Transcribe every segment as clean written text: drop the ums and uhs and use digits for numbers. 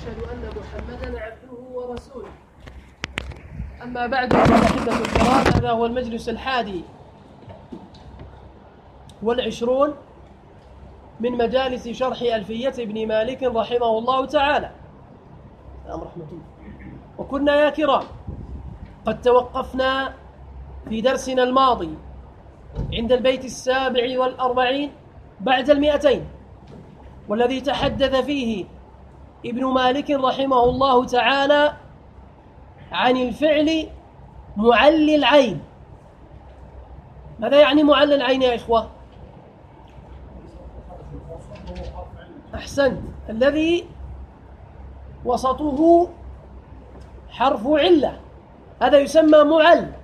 وأشهد أن محمدا عبده ورسوله. أما بعد أيها الأحبة الكرام، هذا هو المجلس 21 من مجالس شرح ألفية ابن مالك رحمه الله تعالى. رحمة الله. وكنا يا كرام قد توقفنا في درسنا الماضي عند البيت 47 بعد 200، والذي تحدث فيه ابن مالك رحمه الله تعالى عن الفعل معلي العين. ماذا يعني معلي العين يا إخوة؟ أحسنت، الذي وسطه حرف علة، هذا يسمى معل.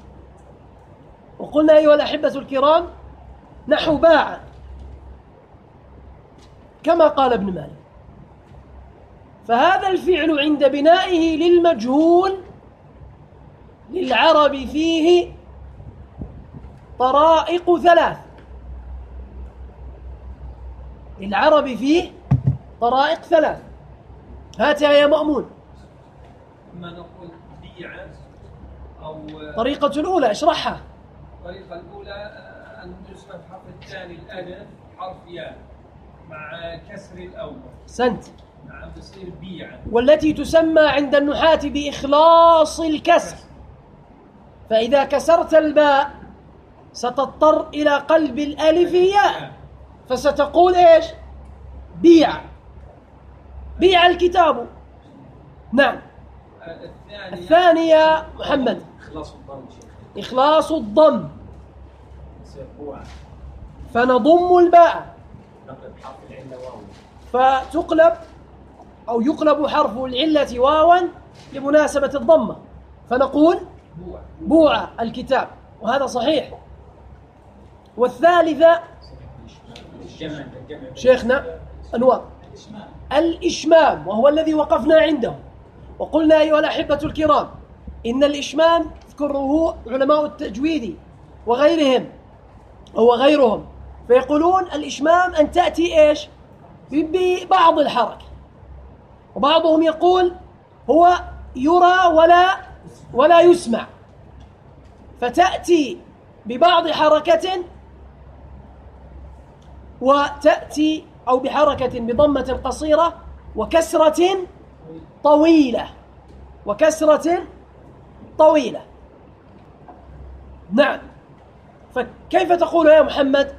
وقلنا أيها الأحبة الكرام نحو باع، كما قال ابن مالك. فهذا الفعل عند بنائه للمجهول للعرب فيه طرائق 3. للعرب فيه طرائق 3. هاتها يا مأمون. ما نقول بيع أو الطريقة الأولى اشرحها. الطريقة الأولى أن يسمى الحرف الثاني الألف حرف ياء مع كسر الأول. سنت. نعم، بصير بيع. والتي تسمى عند النحاة بإخلاص الكسر. فإذا كسرت الباء ستضطر إلى قلب الألف ياء، فستقول إيش؟ بيع. بيع الكتاب. نعم. الثانية محمد إخلاص الضم. فنضم الباء فتقلب أو يقلب حرف العلة واوا لمناسبة الضمة، فنقول بوع الكتاب، وهذا صحيح. والثالثة شيخنا أنوار الإشمام، وهو الذي وقفنا عنده. وقلنا أيها الأحبة الكرام إن الإشمام يذكره علماء التجويد وغيرهم، فيقولون الإشمام أن تأتي إيش؟ ببعض الحركة، وبعضهم يقول هو يرى ولا يسمع، فتأتي ببعض حركة وتأتي أو بحركة بضمة قصيرة وكسرة طويلة. نعم. فكيف تقول يا محمد؟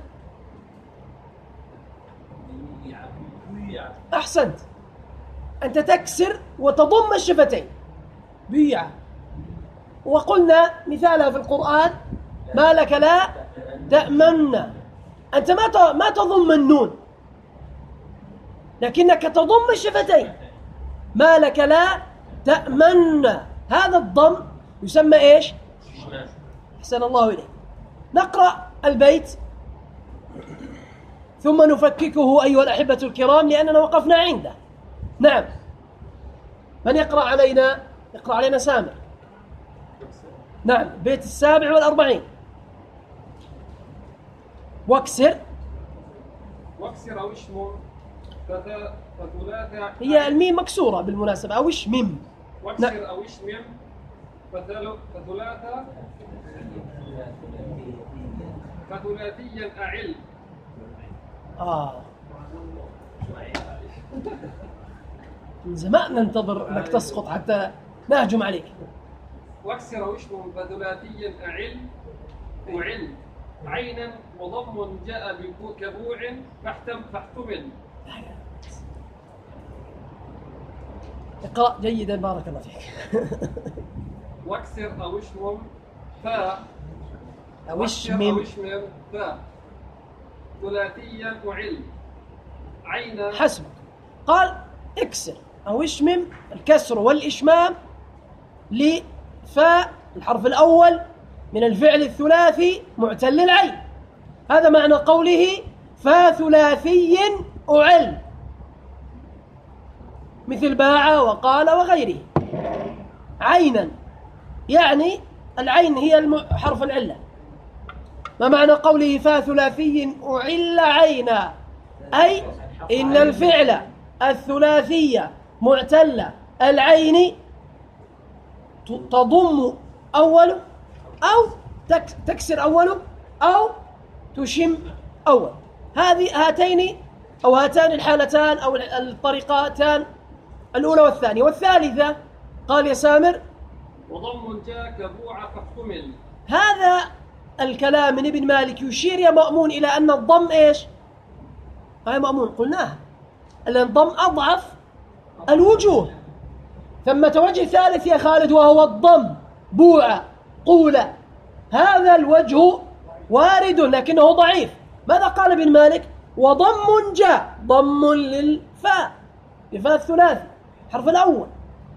أحسنت، أنت تكسر وتضم الشفتين. بيع. وقلنا مثالها في القرآن ما لك لا تأمن. أنت ما تضم النون، لكنك تضم الشفتين. ما لك لا تأمن، هذا الضم يسمى إيش؟ أحسن الله إليك. نقرأ البيت ثم نفككه أيها الأحبة الكرام لأننا وقفنا عنده. نعم. من يقرأ علينا؟ يقرأ علينا سامر. نعم. بيت 47. واكسر أو اشمم فثلاثة. هي الميم مكسورة بالمناسبة، أو اشمم. واكسر أو اشمم فثلاثة فثلاثيا أعل. من زمان ننتظر أنك تسقط حتى نهجم عليك. واكسر أو اشمم فثلاثيا أعل عينا وضم جاء كبوع فاحتمل. اقرأ جيدا بارك الله فيك. واكسر أو اشمم فاء أو اشمم فاء ثلاثيا أعل عينا. حسبك. قال اكسر أو اشمم، الكسر والإشمام لفاء الحرف الأول من الفعل الثلاثي معتل العين. هذا معنى قوله فثلاثي أعل، مثل باع وقال وغيره. عينا يعني العين هي حرف العلة. ما معنى قوله فثلاثي أعل عينا؟ أي إن الفعل الثلاثي معتل العين تضم أوله أو تكسر أوله أو تشم أول. هاتان الحالتان أو الطريقتان الأولى والثانية. والثالثة قال يا سامر وضم جاء كبوع فاحتمل. هذا الكلام من ابن مالك يشير يا مأمون إلى أن الضم إيش؟ هاي مأمون قلناها، أن الضم أضعف الوجوه. ثمة وجه ثالث يا خالد وهو الضم، بوع، قول، هذا الوجه وارد لكنه ضعيف. ماذا قال ابن مالك؟ وضم جاء، ضم للفاء، الفاء الثلاثي الحرف الأول،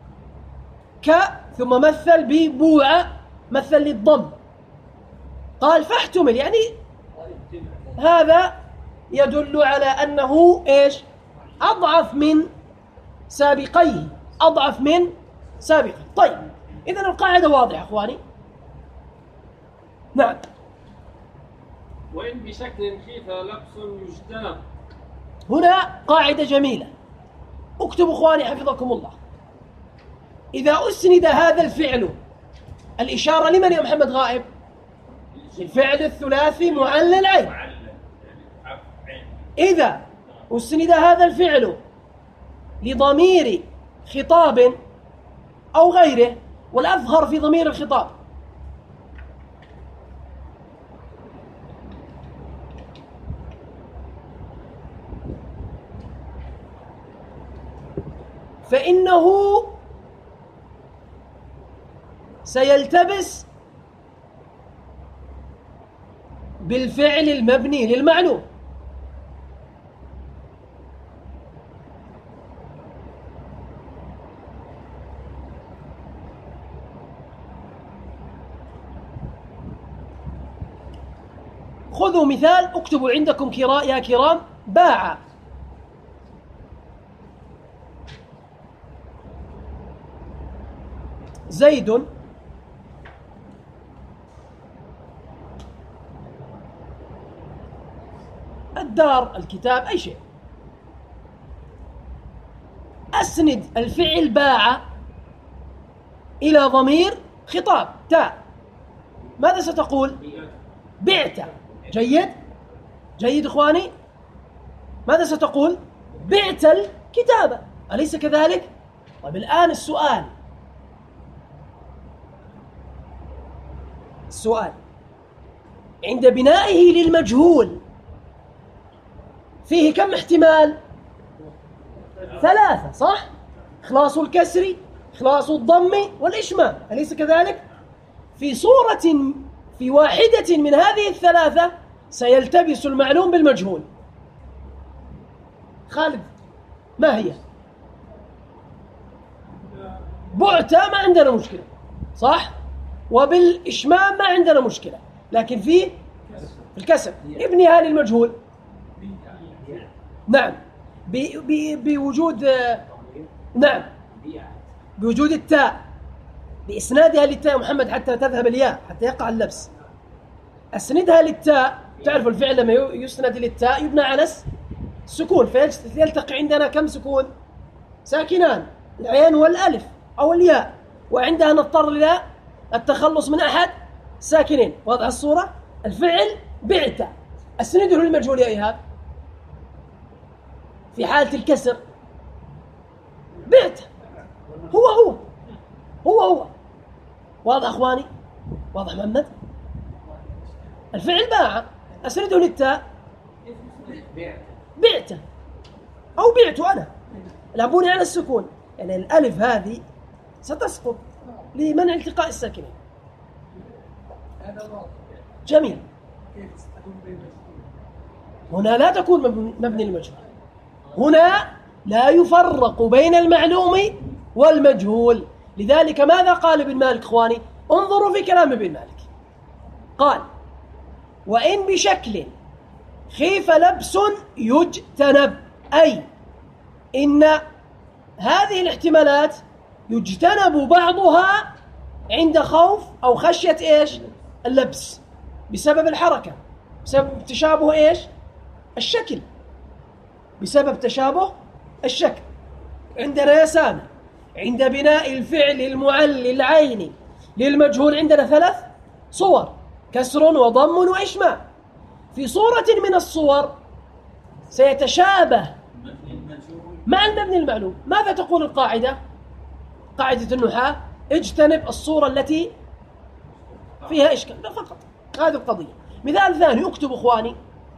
ثم مثل ببوع، مثل للضم، قال فاحتمل، يعني هذا يدل على أنه إيش؟ أضعف من سابقيه، أضعف من سابقه. طيب إذن القاعدة واضحة أخواني. نعم. وإن بشكل خيف لبس يجتنب. هنا قاعدة جميلة، اكتبوا أخواني حفظكم الله. إذا أسند هذا الفعل، الإشارة لمن يا محمد غائب؟ الفعل الثلاثي معلل عين. إذا أسند هذا الفعل لضمير خطاب أو غيره، والأظهر في ضمير الخطاب، فإنه سيلتبس بالفعل المبني للمعلوم. خذوا مثال، اكتبوا عندكم يا كرام، باع، زيد الدار، الكتاب، أي شيء. أسند الفعل باع إلى ضمير خطاب تاء، ماذا ستقول؟ بعت. جيد جيد إخواني، ماذا ستقول؟ بعت الكتابة، أليس كذلك؟ طيب الآن السؤال عند بنائه للمجهول فيه كم احتمال؟ 3، صح؟ إخلاص الكسر، إخلاص الضم، والإشمام، أليس كذلك؟ في واحدة من هذه ال3 سيلتبس المعلوم بالمجهول. خالد ما هي؟ بعت ما عندنا مشكلة، صح؟ وبالإشمام ما عندنا مشكلة، لكن في الكسر ابنها للمجهول. نعم، بوجود نعم بوجود التاء، بإسنادها للتاء يا محمد حتى تذهب الياء، حتى يقع اللبس. أسندها للتاء، تعرف الفعل لما يسند للتاء يبنى على السكون، فيلتقي عندنا كم سكون؟ ساكنان، العين والألف أو الياء، وعندها نضطر إلى التخلص من أحد ساكنين. واضح الصورة؟ الفعل بعت، أسنده للمجهول يا إيهاب في حالة الكسر، بعت، هو. واضح أخواني؟ واضح محمد؟ الفعل باع، أسنده للتاء، بعت أو بعت أنا، لابوني على السكون، يعني الألف هذه ستسقط لمنع التقاء الساكنين. جميل. هنا لا تكون مبني المجهول، هنا لا يفرق بين المعلوم والمجهول. لذلك ماذا قال ابن مالك إخواني؟ انظروا في كلام ابن مالك، قال وإن بشكل خيف لبس يجتنب، أي إن هذه الاحتمالات يجتنب بعضها عند خوف أو خشية إيش؟ اللبس، بسبب الحركة، بسبب تشابه إيش؟ الشكل، بسبب تشابه الشكل. عندنا يا سامع عند بناء الفعل المعل العين للمجهول عندنا 3 صور: كسر وضم وإشمام. في صورة من الصور سيتشابه مع المبني المعلوم. ماذا تقول القاعدة؟ قاعدة النحاة: اجتنب الصورة التي فيها إشكال فقط. هذه القضية. مثال ثاني، اكتب إخواني: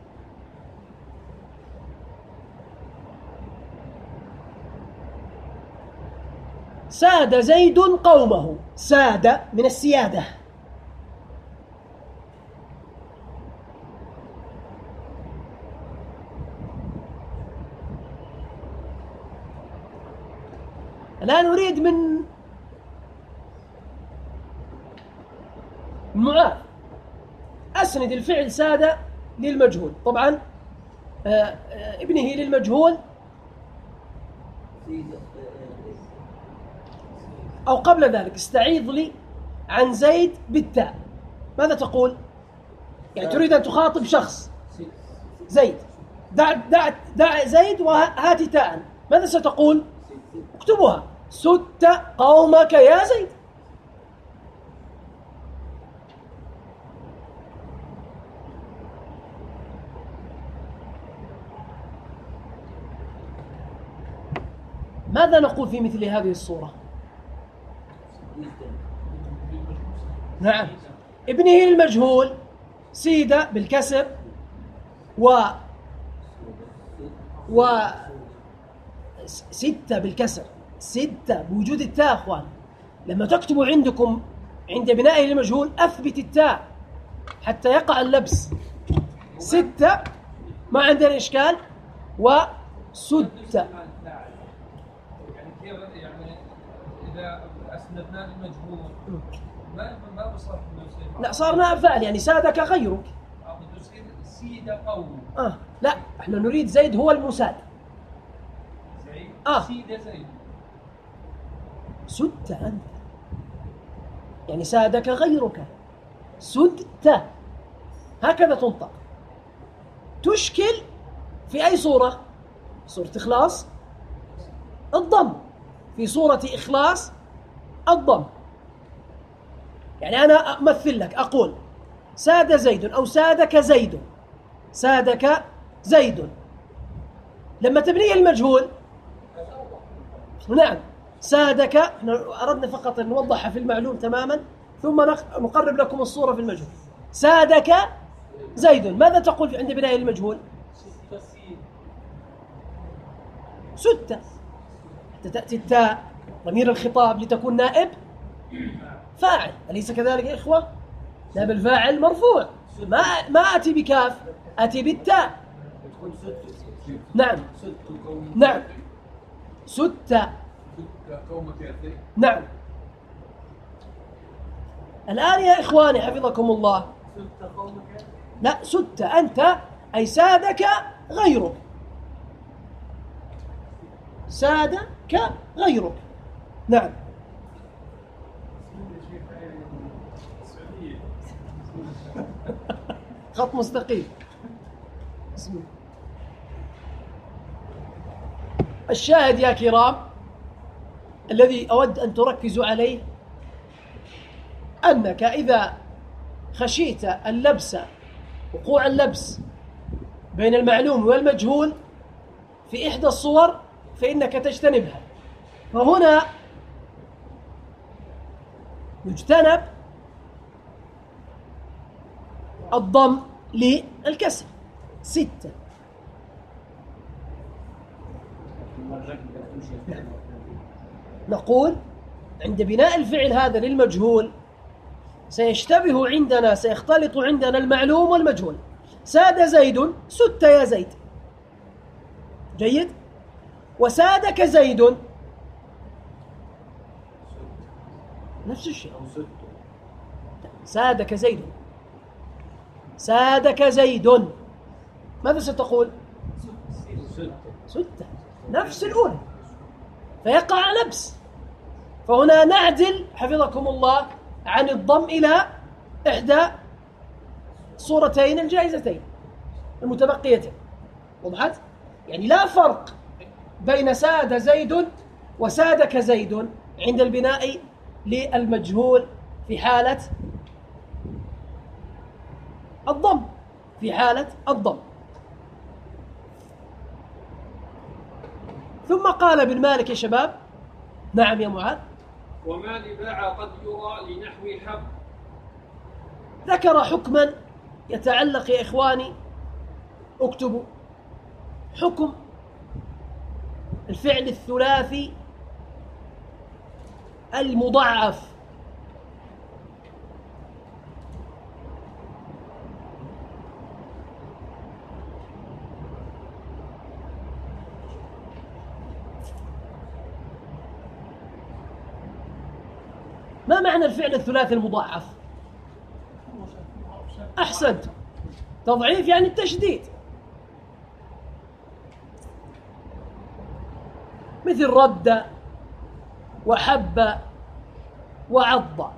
ساد زيد قومه. ساد من السيادة. الآن أريد من معاذ أسند الفعل ساد للمجهول. طبعا ابنه للمجهول، أو قبل ذلك استعيض لي عن زيد بالتاء. ماذا تقول؟ يعني تريد أن تخاطب شخص زيد، دع زيد وهات تاء. ماذا ستقول؟ اكتبها: سدت قومك يا زيد. ماذا نقول في مثل هذه الصورة؟ نعم، ابنه للمجهول سيد بالكسر ستة بالكسر، ستة بوجود التاء. أخوان، لما تكتبوا عندكم عند بنائه للمجهول أثبت التاء حتى يقع اللبس. ستة ما عندنا إشكال. وستة يعني إذا أسندنا المجهول ما بصرف نفسه. لا، صار نائب فاعل، يعني سادك غيرك. سيد قوم. لا، احنا نريد زيد هو المساد. سيد زيد. سدت أنت، يعني سادك غيرك. سدت، هكذا تنطق. تشكل في أي صورة؟ صورة إخلاص الضم، في صورة إخلاص الضم. يعني أنا أمثل لك، أقول ساد زيد أو سادك زيد. سادك زيد. لما تبنيه المجهول، نعم، سادك، احنا أردنا فقط أن نوضحها في المعلوم تماما، ثم نقرب لكم الصورة في المجهول. سادك زيد. ماذا تقول عند بناء المجهول؟ ستة، حتى تأتي التاء ضمير الخطاب لتكون نائب فاعل. أليس كذلك يا إخوة؟ نائب الفاعل مرفوع. ما أتي بكاف، أتي بالتاء. نعم نعم، ستة. نعم. الآن يا إخواني حفظكم الله، لا، ستة أنت أي سادك غيرك. سادك غيرك. نعم. خط مستقيم. الشاهد يا كرام الذي أود أن تركزوا عليه، أنك إذا خشيت اللبس، وقوع اللبس بين المعلوم والمجهول في إحدى الصور، فإنك تجتنبها. فهنا يجتنب الضم للكسر. ستة. نقول عند بناء الفعل هذا للمجهول سيشتبه عندنا، سيختلط عندنا المعلوم والمجهول. ساد زيد، ست يا زيد. جيد. وسادك زيد، نفس الشيء. سادك زيد، سادك زيد. ماذا ستقول؟ ستة، نفس الأولى، فيقع لبس. فهنا نعدل حفظكم الله عن الضم إلى إحدى الصورتين الجائزتين المتبقيتين. وضحت؟ يعني لا فرق بين ساد زيد وسادك زيد عند البناء للمجهول في حالة الضم، في حالة الضم. ثم قال ابن مالك يا شباب. نعم يا معاذ. وما لباع قد يرى لنحو حب. ذكر حكما يتعلق يا إخواني، اكتبوا حكم الفعل الثلاثي المضاعف. ما معنى الفعل الثلاثي المضاعف؟ أحسنت، تضعيف يعني التشديد، مثل رد وحب وعض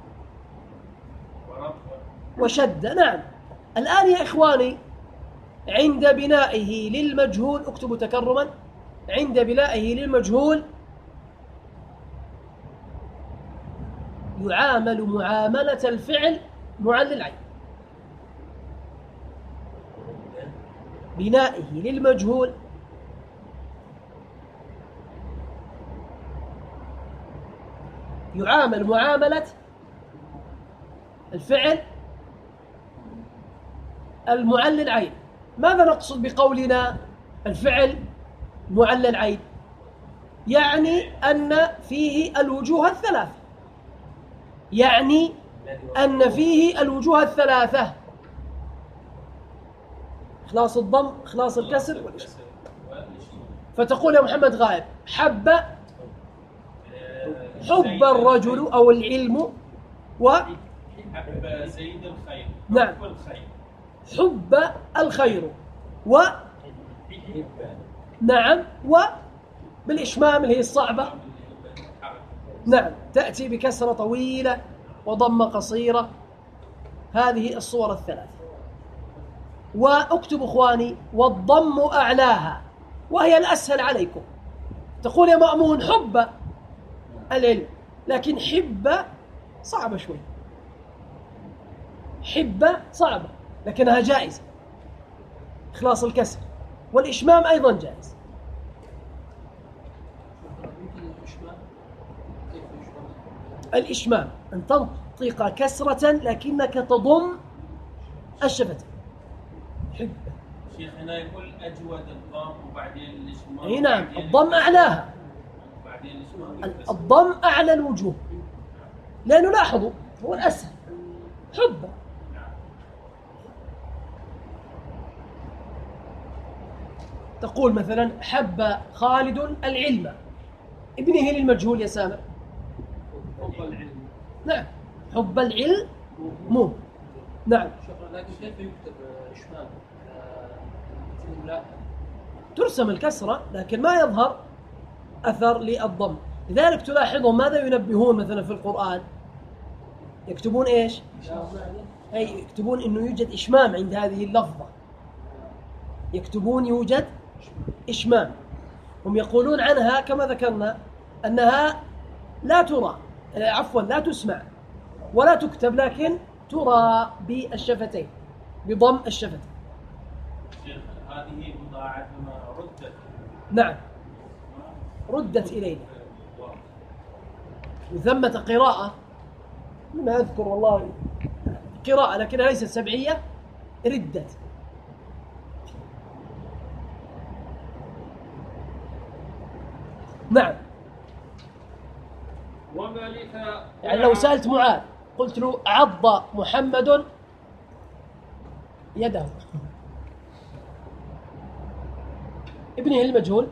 وشد. نعم. الآن يا إخواني عند بنائه للمجهول، اكتبوا تكرما، عند بنائه للمجهول يعامل معاملة الفعل معل العين. بنائه للمجهول يعامل معاملة الفعل المعل العين. ماذا نقصد بقولنا الفعل معل العين؟ يعني أن فيه الوجوه الثلاثة، يعني أن فيه الوجوه الثلاثة: إخلاص الضم، إخلاص الكسر والإشمام. فتقول يا محمد غائب: حب حب الرجل أو العلم حب زيد الخير. نعم، حب الخير نعم، وبالإشمام اللي هي الصعبة. نعم، تأتي بكسرة طويلة وضمة قصيرة. هذه الصور الثلاث. واكتب إخواني: والضم أعلاها، وهي الأسهل عليكم. تقول يا مأمون حب العلم، لكن حب صعبة شوي، حب صعبة لكنها جائزة. إخلاص الكسر والإشمام أيضا جائز. الإشمام أن تنطق كسرة لكنك تضم الشفتين. حب. شيخ هنا يقول أجود الضم وبعدين الإشمام. أي نعم، الضم أعلاها، الضم أعلى الوجوه، لأنه لاحظوا هو الأسهل. حب. تقول مثلا: حب خالد العلم. ابنه للمجهول يا سامر. حب العلم. نعم، حب العلم مو. نعم. لكن كيف يكتب إشمام؟ ترسم الكسرة لكن ما يظهر أثر للضم. لذلك تلاحظهم ماذا ينبهون مثلا في القرآن؟ يكتبون إيش؟ أي يكتبون إنه يوجد إشمام عند هذه اللفظة، يكتبون يوجد إشمام. هم يقولون عنها كما ذكرنا أنها لا ترى، عفوا لا تسمع ولا تكتب، لكن ترى بالشفتين، بضم الشفتين. هذه مضاعفة ردت. نعم، ردت إلينا. وثمة قراءة ما أذكر والله قراءة لكنها ليست سبعية، ردت. نعم. يعني لو سألت معاذ قلت له: عض محمد يده، ابنه المجهول.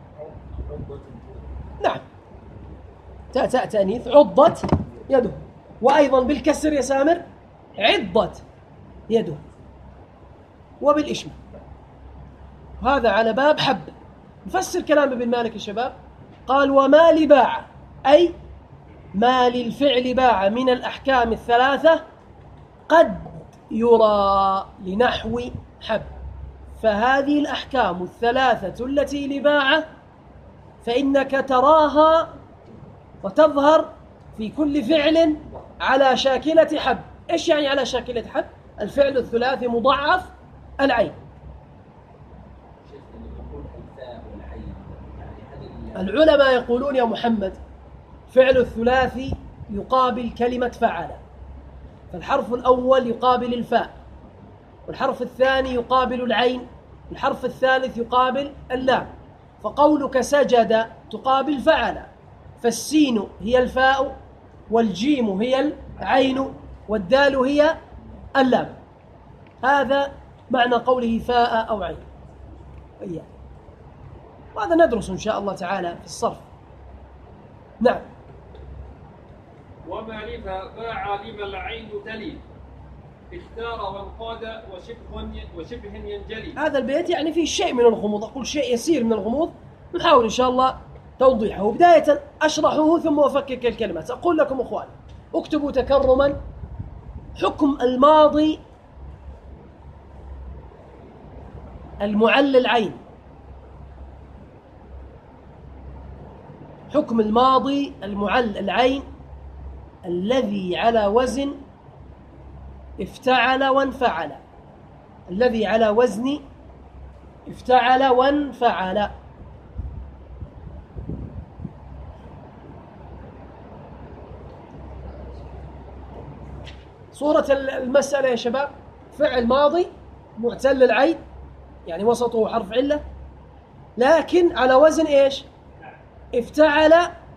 نعم، تاء تأنيث، عضت يده. وأيضا بالكسر يا سامر: عضت يده. وبالإشمام. هذا على باب حب. نفسر كلام ابن مالك يا شباب. قال: وما لباع، أي ما للفعل باع من الأحكام الثلاثة قد يرى لنحو حب. فهذه الأحكام الثلاثة التي لباع فإنك تراها وتظهر في كل فعل على شاكلة حب. إيش يعني على شاكلة حب؟ الفعل الثلاثي مضاعف العين. العلماء يقولون يا محمد فعل الثلاثي يقابل كلمة فعل، فالحرف الأول يقابل الفاء، والحرف الثاني يقابل العين، الحرف الثالث يقابل اللام. فقولك سجد تقابل فعل، فالسين هي الفاء، والجيم هي العين، والدال هي اللام. هذا معنى قوله فاء أو عين. إياه. وهذا ندرس إن شاء الله تعالى في الصرف. نعم. ومعرفة باع لما العين تلي، اختار وانقاد وشبه ينجلي. هذا البيت يعني فيه شيء من الغموض، أقول شيء يسير من الغموض، نحاول إن شاء الله توضيحه. بداية أشرحه ثم أفكك الكلمات. أقول لكم أخواني اكتبوا تكرما حكم الماضي المعلل عين. حكم الماضي المعلل عين الذي على وزن افتعل وانفعل. الذي على وزن افتعل وانفعل. صورة المسألة يا شباب: فعل ماضي معتل العين يعني وسطه حرف علة، لكن على وزن إيش؟ افتعل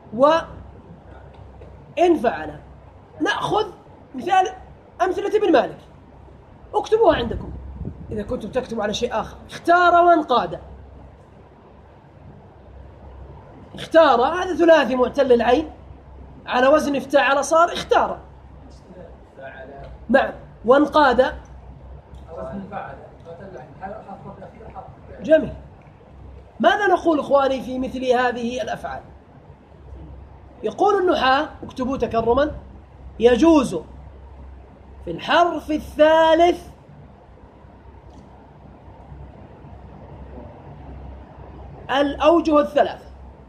وانفعل. نأخذ مثال أمثلة ابن مالك، اكتبوها عندكم إذا كنتم تكتبوا على شيء آخر. اختار وانقاد. اختار هذا ثلاثي معتل العين على وزن افتعل صار اختار. نعم. وانقاد جميل. ماذا نقول إخواني في مثل هذه الأفعال؟ يقول النحاة اكتبوا تكرما: يجوز في الحرف الثالث الأوجه الثلاثة.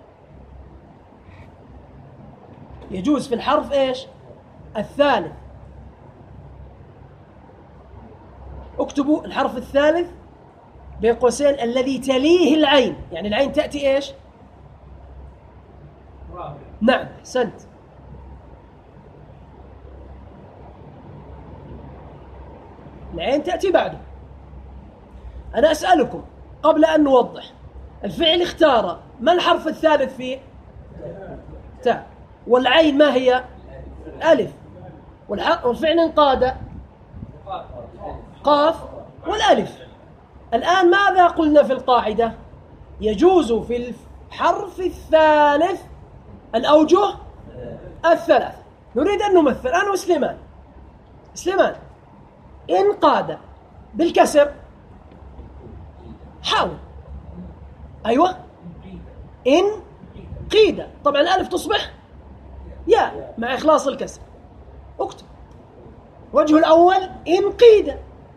يجوز في الحرف إيش؟ الثالث. اكتبوا الحرف الثالث بين قوسين الذي تليه العين، يعني العين تأتي إيش؟ رابع. نعم أحسنت. العين تأتي بعده. أنا أسألكم قبل أن نوضح: الفعل اختار ما الحرف الثالث فيه؟ تاء. والعين ما هي؟ ألف. والفعل انقاد قاف والألف. الآن ماذا قلنا في القاعدة؟ يجوز في الحرف الثالث الأوجه الثلاث. نريد أن نمثل أنا وسليمان. سليمان انقاد بالكسر، حاول. أيوة إن قيد، طبعا الألف تصبح يا مع إخلاص الكسر. اكتب وجه الأول إن قيد.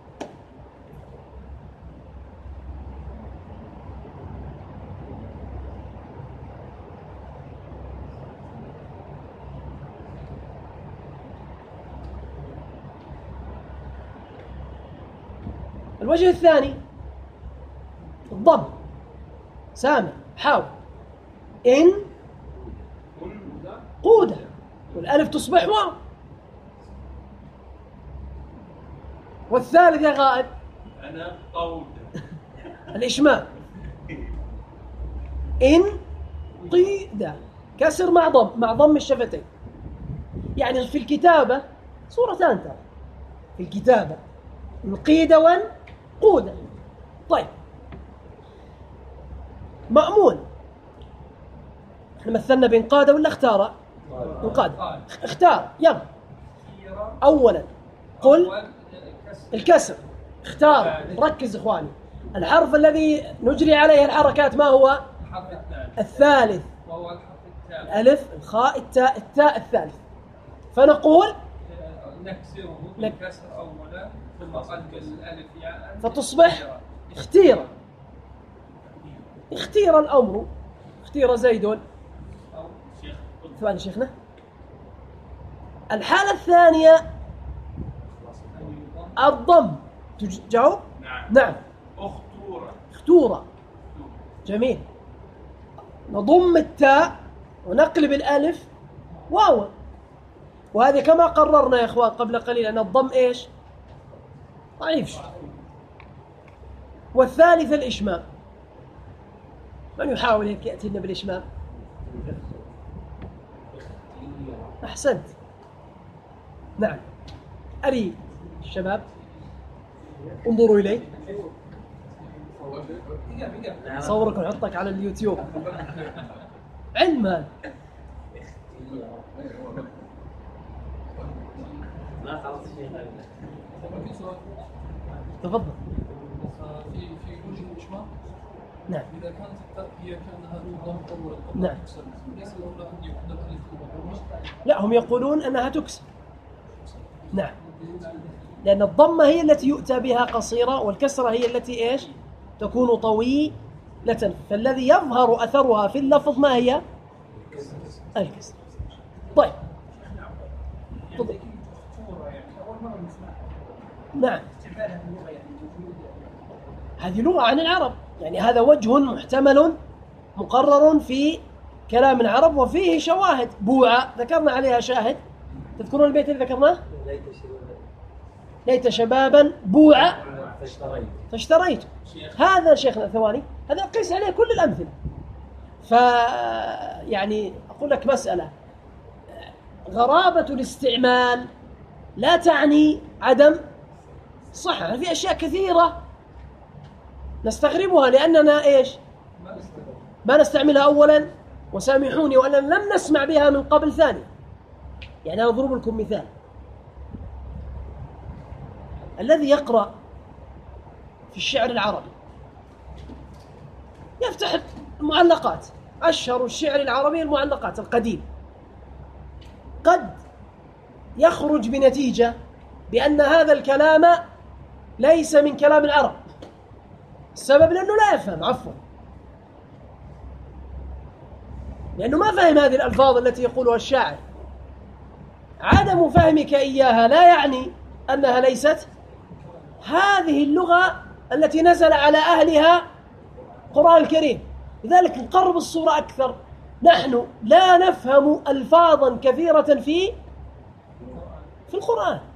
الوجه الثاني الضم. سامع حاول. إن قودة والألف تصبح واو. والثالث يا غائب أنا قود الإشمام. إن قيدة كسر مع ضم الشفتين. يعني في الكتابة صورتان ترى في الكتابة: القيدة والقودة. طيب مأمون احنا مثلنا بين قادة ولا اختار؟ انقاد. اختار. يلا أولا قل الكسر. اختار. ركز إخواني، الحرف الذي نجري عليه الحركات ما هو؟ الحرف الثالث، وهو الحرف الثالث. ألف الخاء التاء الثالث. فنقول نكسره بالكسر أولا ثم قلب الألف ياء فتصبح اختير. اختير الأمر، اختير زيد ثواني شيخنا. الحالة الثانية الضم. تجاوب؟ نعم. اختورة. جميل. نضم التاء ونقلب الألف واو، وهذه كما قررنا يا إخوان قبل قليل أن الضم إيش؟ ضعيف. والثالث الإشمام. من يحاول هيك يأتي لنا بالإشمام؟ أحسنت. نعم. أري الشباب انظروا إلي، صورك ونحطك على اليوتيوب. علما تفضل. في وجه الإشمام. نعم. إذا كانت التاء هي كأنها ضم أول نعم. ليس الأولى أن يكون الألف مضمومة. لا، هم يقولون أنها تكسر. نعم. لأن الضمة هي التي يؤتى بها قصيرة، والكسرة هي التي إيش؟ تكون طويلة. فالذي يظهر أثرها في اللفظ ما هي؟ الكسر. طيب. تفضل. نعم. هذه لغة عن العرب، يعني هذا وجه محتمل مقرر في كلام العرب وفيه شواهد. بوعة ذكرنا عليها شاهد. تذكرون البيت اللي ذكرناه؟ ليت شبابا بوعة فاشتريت. هذا شيخنا ثواني، هذا قيس عليه كل الأمثلة. يعني أقول لك مسألة، غرابة الاستعمال لا تعني عدم صحة. في أشياء كثيرة نستغربها لأننا إيش؟ ما نستعملها أولا، وسامحوني وأننا لم نسمع بها من قبل ثانيا. يعني أنا أضرب لكم مثال. الذي يقرأ في الشعر العربي يفتح المعلقات، أشهر الشعر العربي المعلقات القديم، قد يخرج بنتيجة بأن هذا الكلام ليس من كلام العرب. السبب لأنه لا يفهم، عفوا، لأنه ما فهم هذه الألفاظ التي يقولها الشاعر. عدم فهمك إياها لا يعني أنها ليست هذه اللغة التي نزل على أهلها القرآن الكريم. لذلك نقرب الصورة أكثر. نحن لا نفهم ألفاظا كثيرة في القرآن.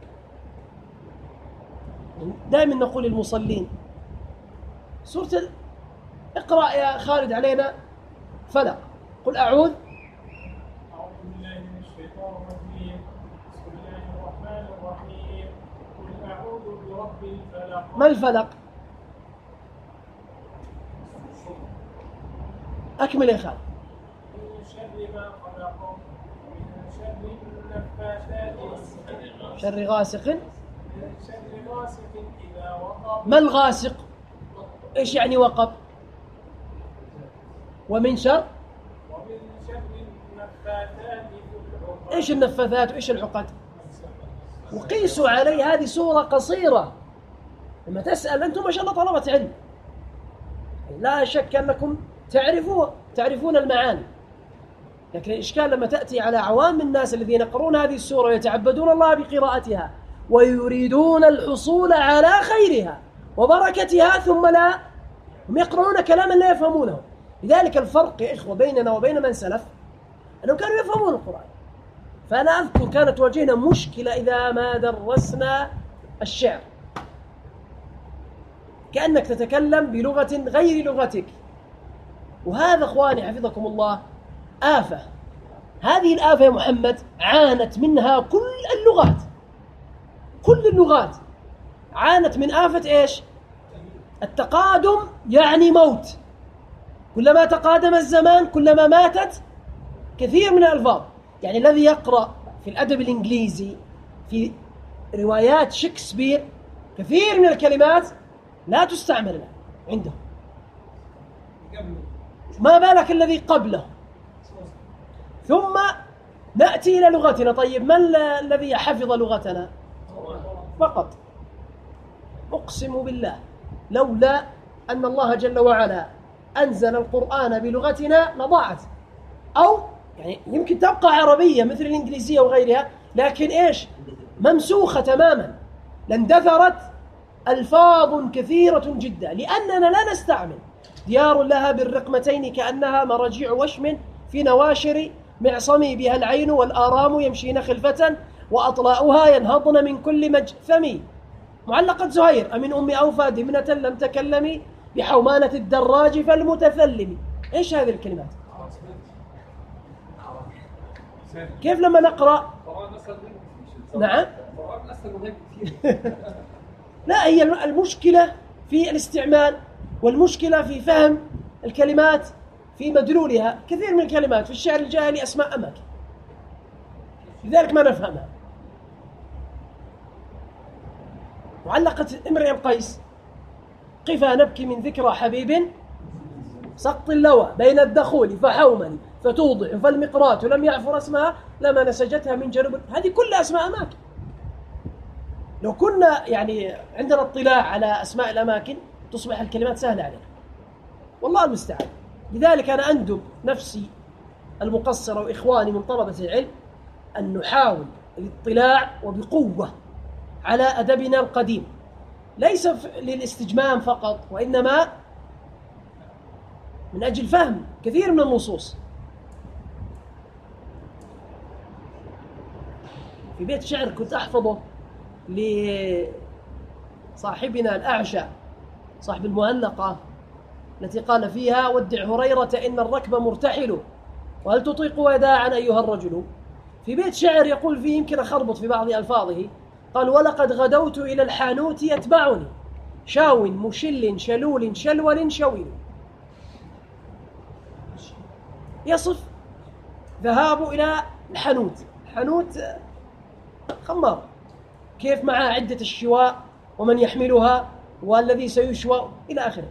دائما نقول للمصلين سورة اقرأ يا خالد علينا فلق. قل أعوذ بالله من الشيطان الرجيم. بسم الله الرحمن الرحيم. قل أعوذ برب الفلق. ما الفلق؟ أكمل يا خالد. من شر ما خلق، من شر النفاثات، شر غاسق. من شر غاسق إذا وقب. ما الغاسق؟ إيش يعني وقب؟ ومن شر؟ ومن شر النفاثات في العقد. إيش النفاثات وإيش العقد؟ وقيسوا علي هذه سورة قصيرة. لما تسأل أنتم ما شاء الله طلبة علم، لا شك أنكم تعرفون المعاني، لكن الإشكال لما تأتي على عوام الناس الذين يقرؤون هذه السورة ويتعبدون الله بقراءتها ويريدون الحصول على خيرها وبركتها، ثم لا، هم يقرؤون كلاما لا يفهمونه. لذلك الفرق يا إخوة بيننا وبين من سلف أنهم كانوا يفهمون القرآن. فأنا أذكر كانت واجهنا مشكلة إذا ما درسنا الشعر، كأنك تتكلم بلغة غير لغتك، وهذا أخواني حفظكم الله آفة. هذه الآفة يا محمد عانت منها كل اللغات عانت من آفة إيش؟ التقادم يعني موت. كلما تقادم الزمان كلما ماتت كثير من الألفاظ. يعني الذي يقرأ في الأدب الإنجليزي في روايات شكسبير كثير من الكلمات لا تستعمل الآن عنده، ما بالك الذي قبله. ثم نأتي إلى لغتنا. طيب ما الذي حفظ لغتنا فقط؟ أقسم بالله لولا أن الله جل وعلا أنزل القرآن بلغتنا لضاعت، أو يعني يمكن تبقى عربية مثل الإنجليزية وغيرها، لكن إيش؟ ممسوخة تماما، لاندثرت ألفاظ كثيرة جدا، لأننا لا نستعمل. ديار لها بالرقمتين كأنها مراجيع وشم في نواشر معصمي بها العين والآرام يمشين خلفة وأطلاؤها ينهضن من كل مجثم. معلقة زهير: أمن أم أوفى دمنة لم تكلمي بحومانة الدراج فالمتثلم. إيش هذه الكلمات؟ كيف لما نقرأ؟ نعم. لا، هي المشكلة في الاستعمال، والمشكلة في فهم الكلمات في مدلولها. كثير من الكلمات في الشعر الجاهلي أسماء أماكن، لذلك ما نفهمها. معلقة امرئ القيس: قفا نبكي من ذكرى حبيب سقط اللوى بين الدخول فحومني فتوضح فالمقرات لم يعفر اسمها لما نسجتها من جنوب. هذه كلها أسماء أماكن. لو كنا يعني عندنا اطلاع على أسماء الأماكن تصبح الكلمات سهلة علينا، والله المستعان. لذلك أنا أندب نفسي المقصرة وإخواني من طلبة العلم أن نحاول الاطلاع وبقوة على أدبنا القديم، ليس للاستجمام فقط، وإنما من أجل فهم كثير من النصوص. في بيت شعر كنت أحفظه لصاحبنا الأعشى صاحب المهلقة التي قال فيها: ودع هريرة إن الركب مرتحل وهل تطيق وداعا أيها الرجل. في بيت شعر يقول فيه، يمكن أخربط في بعض ألفاظه، قال: ولقد غدوت إلى الحانوت يتبعني شاو مشل شلول شلول شويل. يصف ذهابه إلى الحانوت. الحانوت خمار، كيف معه عدة الشواء ومن يحملها والذي سيشوى إلى آخره.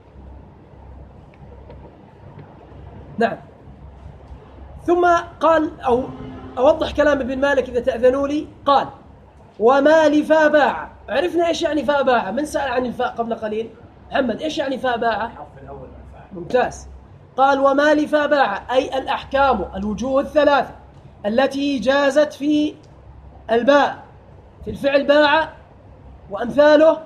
نعم. ثم قال، أو أوضح كلام ابن مالك إذا تأذنوا لي، قال: وما لفاء باع. عرفنا إيش يعني فاء باع؟ من سأل عن الفاء قبل قليل؟ محمد، إيش يعني فاء باع؟ ممتاز. قال: وما لفاء باع أي الأحكام الوجوه الثلاثة التي جازت في الباء في الفعل باع وأمثاله،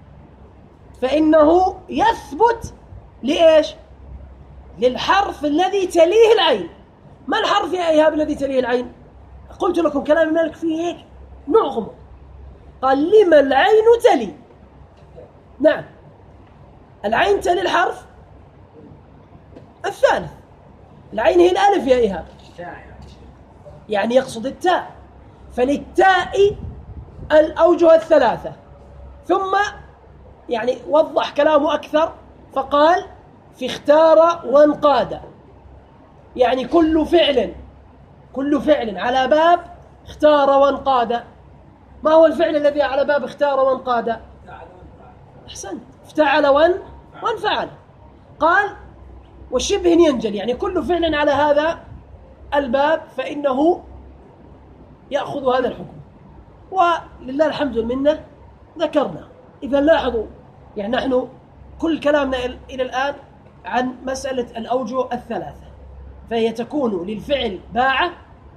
فإنه يثبت لإيش؟ للحرف الذي تليه العين. ما الحرف يا إيهاب الذي تليه العين؟ قلت لكم كلام مالك فيه هيك نوع غمض. قال: لما العين تلي. نعم، العين تلي الحرف الثالث. العين هي الألف يا إيهاب، يعني يقصد التاء. فللتاء الأوجه الثلاثة. ثم يعني وضح كلامه أكثر فقال: في اختار وانقاد، يعني كل فعل على باب اختار وانقاد. ما هو الفعل الذي على باب اختار وانقاد؟ أحسنت، افتعل وانفعل. قال: والشبه ينجل، يعني كل فعل على هذا الباب فإنه يأخذ هذا الحكم. ولله الحمد والمنة ذكرنا. إذا لاحظوا، يعني نحن كل كلامنا إلى الآن عن مسألة الأوجه الثلاثة، فهي تكون للفعل باع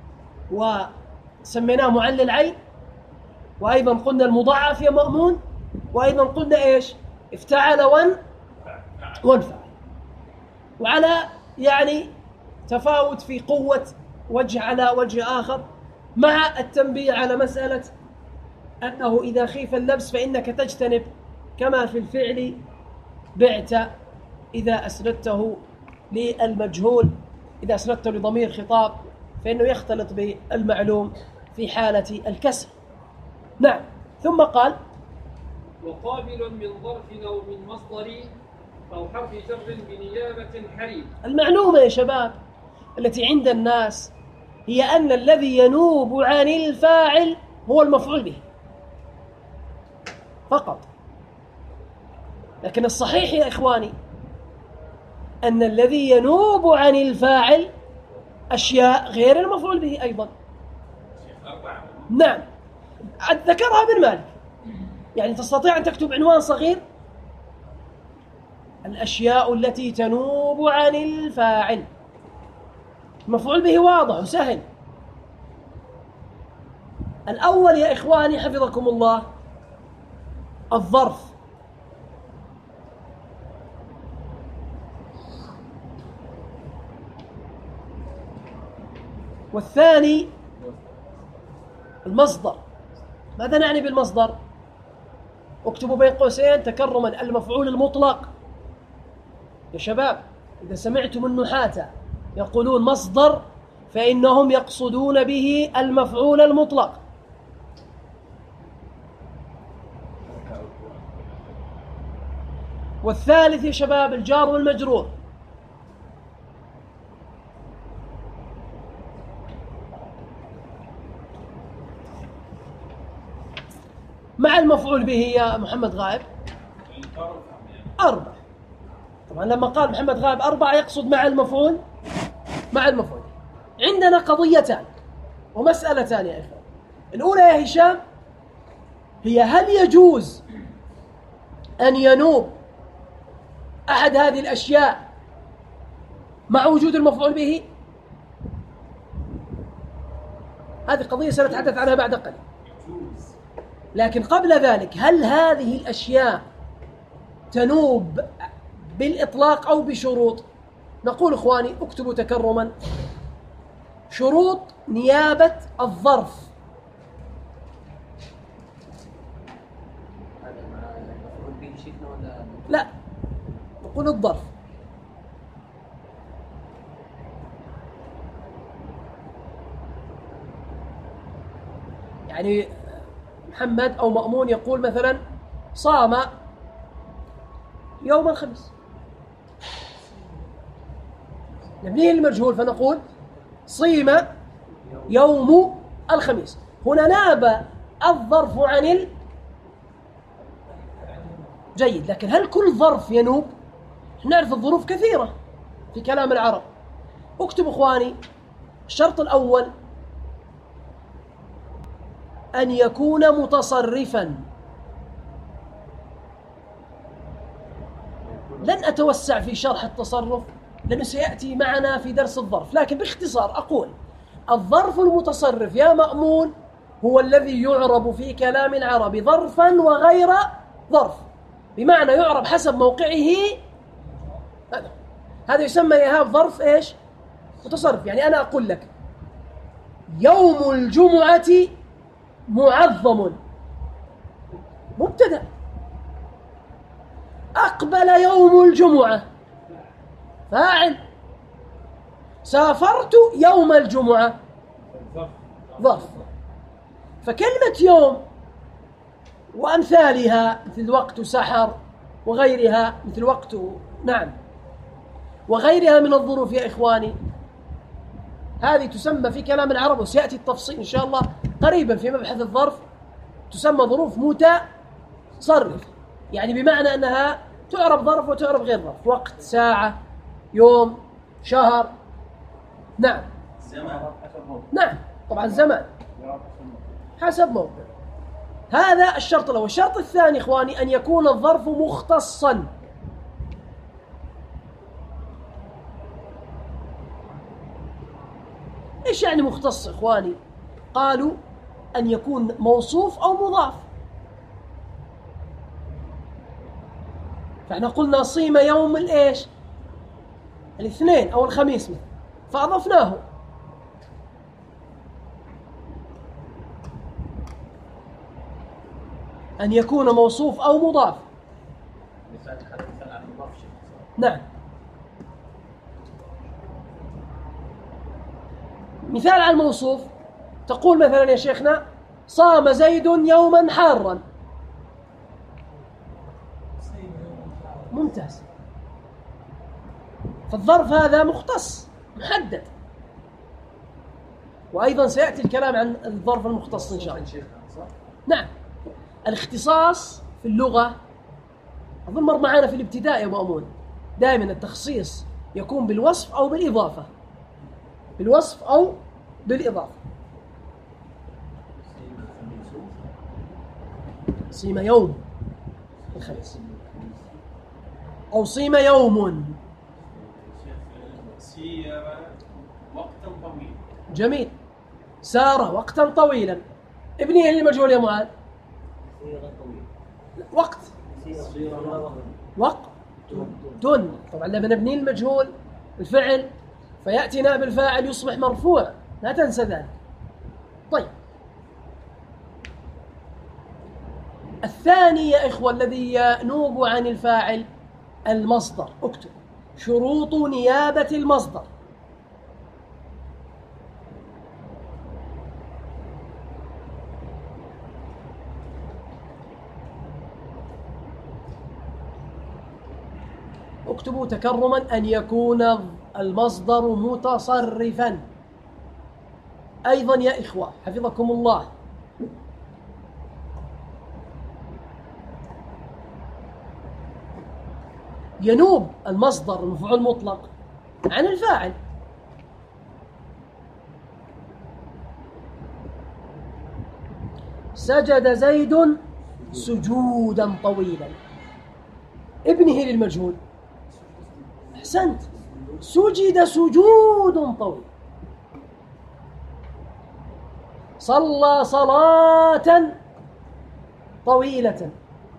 وسميناه معلل عين، وأيضا قلنا المضاعف يا مأمون، وأيضا قلنا إيش؟ افتعل وانفعل. وعلى يعني تفاوت في قوة وجه على وجه آخر، مع التنبيه على مسألة أنه إذا خيف اللبس فإنك تجتنب، كما في الفعل بعت إذا أسندته للمجهول، إذا أسندته لضمير خطاب فإنه يختلط بالمعلوم في حالة الكسر. نعم. ثم قال: وقابل من ظرف أو من مصدر أو حرف جر بنيابة حريم. المعلومة يا شباب التي عند الناس هي أن الذي ينوب عن الفاعل هو المفعول به فقط، لكن الصحيح يا إخواني أن الذي ينوب عن الفاعل أشياء غير المفعول به أيضا. نعم، ذكرها ابن مالك. يعني تستطيع أن تكتب عنوان صغير: الأشياء التي تنوب عن الفاعل. المفعول به واضح وسهل. الأول يا إخواني حفظكم الله الظرف، والثاني المصدر. ماذا نعني بالمصدر؟ اكتبوا بين قوسين تكرما المفعول المطلق. يا شباب إذا سمعتم النحاة يقولون مصدر فإنهم يقصدون به المفعول المطلق. والثالث يا شباب الجار والمجرور. مع المفعول به يا محمد غائب 4. طبعا لما قال محمد غائب 4 يقصد مع المفعول عندنا قضيتان ومسألتان يا إخوان. الأولى يا هشام هي هل يجوز أن ينوب أحد هذه الأشياء مع وجود المفعول به؟ هذه قضية سنتحدث عنها بعد قليل. لكن قبل ذلك هل هذه الأشياء تنوب بالإطلاق أو بشروط؟ نقول إخواني اكتبوا تكرما شروط نيابة الظرف. لا نقول الظرف. يعني محمد أو مأمون يقول مثلا صام يوم الخميس، نبنيه المجهول فنقول صيم يوم الخميس. هنا ناب الظرف عن جيد. لكن هل كل ظرف ينوب؟ نعرف الظروف كثيرة في كلام العرب. اكتب إخواني الشرط الأول أن يكون متصرفا. لن أتوسع في شرح التصرف لأنه سيأتي معنا في درس الظرف، لكن باختصار أقول الظرف المتصرف يا مأمون هو الذي يعرب في كلام العرب ظرفا وغير ظرف، بمعنى يعرب حسب موقعه. هذا يسمى يا إيهاب ظرف إيش؟ متصرف. يعني أنا أقول لك يوم الجمعة معظم، مبتدأ. أقبل يوم الجمعة فاعل. سافرت يوم الجمعة ظرف. فكلمة يوم وأمثالها مثل وقت سحر وغيرها مثل وقت نعم وغيرها من الظروف يا إخواني هذه تسمى في كلام العرب، وسيأتي التفصيل إن شاء الله قريبا في مبحث الظرف، تسمى ظروف متصرفة. يعني بمعنى أنها تعرب ظرف وتعرب غير ظرف، وقت، ساعة، يوم، شهر. نعم نعم طبعا زمان حسب موقع. هذا الشرط الأول. الشرط الثاني إخواني أن يكون الظرف مختصا. إيش يعني مختص إخواني؟ قالوا أن يكون موصوف أو مضاف. فإحنا قلنا صيم يوم الإيش؟ الاثنين أو الخميس مثل، فأضفناه. أن يكون موصوف أو مضاف. نعم. مثال على الموصوف تقول مثلا يا شيخنا صام زيد يوما حارا. ممتاز. فالظرف هذا مختص محدد، وأيضا سيأتي الكلام عن الظرف المختص إن شاء الله. نعم. الاختصاص في اللغة أظن مر معنا في الابتداء يا مأمون، دائما التخصيص يكون بالوصف أو بالإضافة. بالوصف أو بالإضافة. صيم يوم الخميس أو صيم يوم سير وقتا جميل. سار وقتا طويلا. ابنيه للمجهول يا معاذ. وقت. وقت. طبعا لما نبني المجهول الفعل فيأتي نائب الفاعل يصبح مرفوع، لا تنسى ذلك. طيب الثاني يا إخوة الذي ينوب عن الفاعل المصدر. اكتب شروط نيابة المصدر. اكتبوا تكرما أن يكون المصدر متصرفا. أيضا يا إخوة حفظكم الله، ينوب المصدر المفعول المطلق عن الفاعل. سجد زيد سجودا طويلا. ابنه للمجهول. أحسنت. سجد سجود طويل. صلى صلاة طويلة.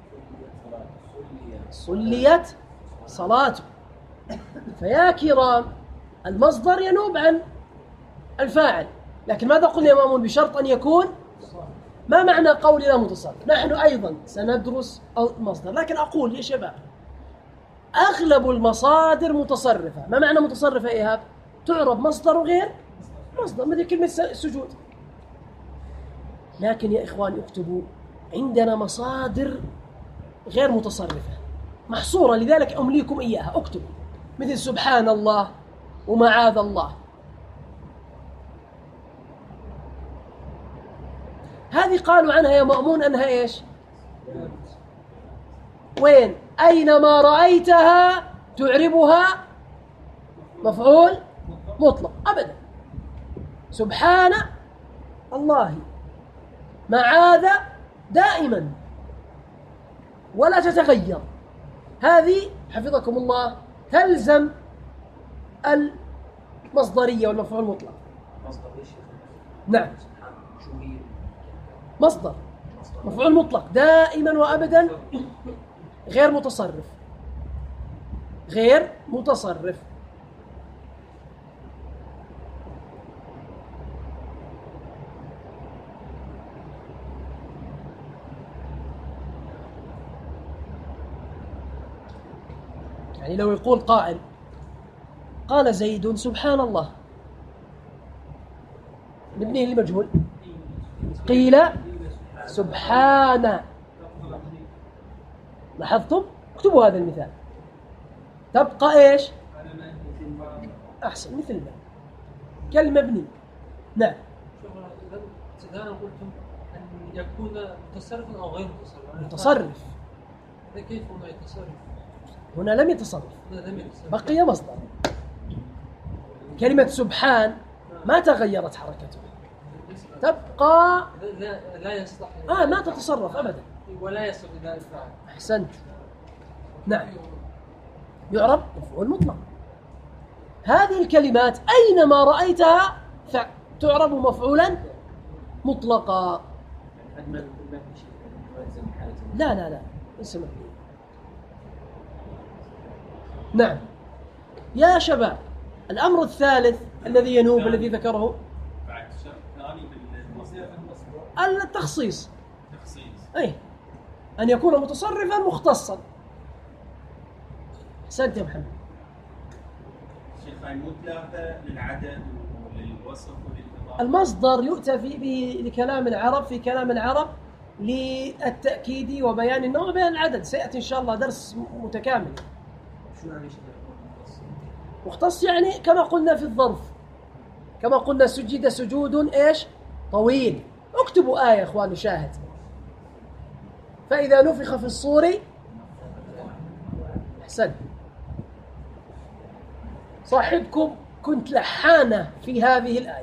صليت صلاته. فيا كرام المصدر ينوب عن الفاعل، لكن ماذا قلنا يا مأمون؟ بشرط أن يكون. ما معنى قولنا متصرف؟ نحن أيضا سندرس المصدر، لكن أقول يا شباب أغلب المصادر متصرفة. ما معنى متصرفة يا إيهاب؟ تعرب مصدر وغير مصدر، مثل كلمة سجود. لكن يا إخوان اكتبوا عندنا مصادر غير متصرفة محصورة، لذلك أمليكم إياها. اكتبوا مثل سبحان الله ومعاذ الله. هذه قالوا عنها يا مأمون أنها إيش؟ وين؟ أينما رأيتها تعربها مفعول مطلق أبدا. سبحان الله، معاذ دائما ولا تتغير. هذه حفظكم الله تلزم المصدرية والمفعول المطلق. نعم، مصدر مفعول مطلق دائما وأبدا غير متصرف. غير متصرف. يعني لو يقول قائل قال زيد سبحان الله، نبنيه للمجهول. قيل سبحان. لاحظتم؟ اكتبوا هذا المثال. تبقى ايش؟ احسن، مثل ما كالمبني. نعم. إذا قلتم أن يكون متصرفا أو غير متصرف. متصرف. كيف هنا يتصرف؟ هنا لم يتصرف، بقي مصدر. كلمة سبحان ما تغيرت حركته، تبقى لا يصلح. ما تتصرف أبدا ولا يصل إلى الفاعل. أحسنت. نعم، يعرب مفعول مطلق. هذه الكلمات أينما رأيتها تعرب مفعولا مطلقا. لا لا لا، اسمع. نعم يا شباب، الأمر الثالث الذي ينوب الذي ذكره التخصيص. أي أن يكون متصرفا مختصا. أحسنت يا محمد. شيخ المطلق للعدد وللوصف وللإضافة. المصدر يؤتى به لكلام العرب، في كلام العرب للتأكيد وبيان النوع وبيان العدد. سيأتي إن شاء الله درس متكامل. شو يعني مختص؟ يعني كما قلنا في الظرف، كما قلنا سجد سجود إيش؟ طويل. اكتبوا آية إخواني شاهد. فإذا نفخ في الصور. أحسن. صاحبكم كنت لحانة في هذه الآية،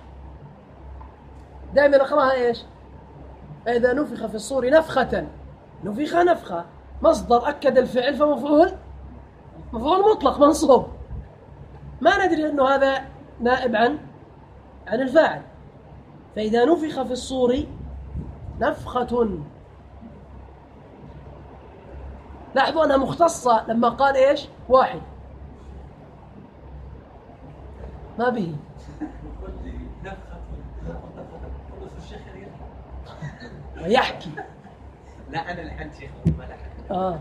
دائما أقرأها إيش؟ فإذا نفخ في الصور نفخة. نفخ نفخة، مصدر أكد الفعل فمفعول مفعول مطلق منصوب. ما ندري أنه هذا نائب عن عن الفاعل. فإذا نفخ في الصور نفخة، لاحظوا أنها مختصة لما قال إيش؟ واحد، ما به ويحكي. لا أنا الحين شيخ ما لحن.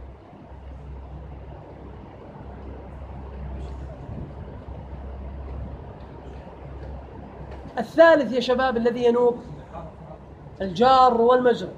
الثالث يا شباب الذي ينوب الجار والمجرور.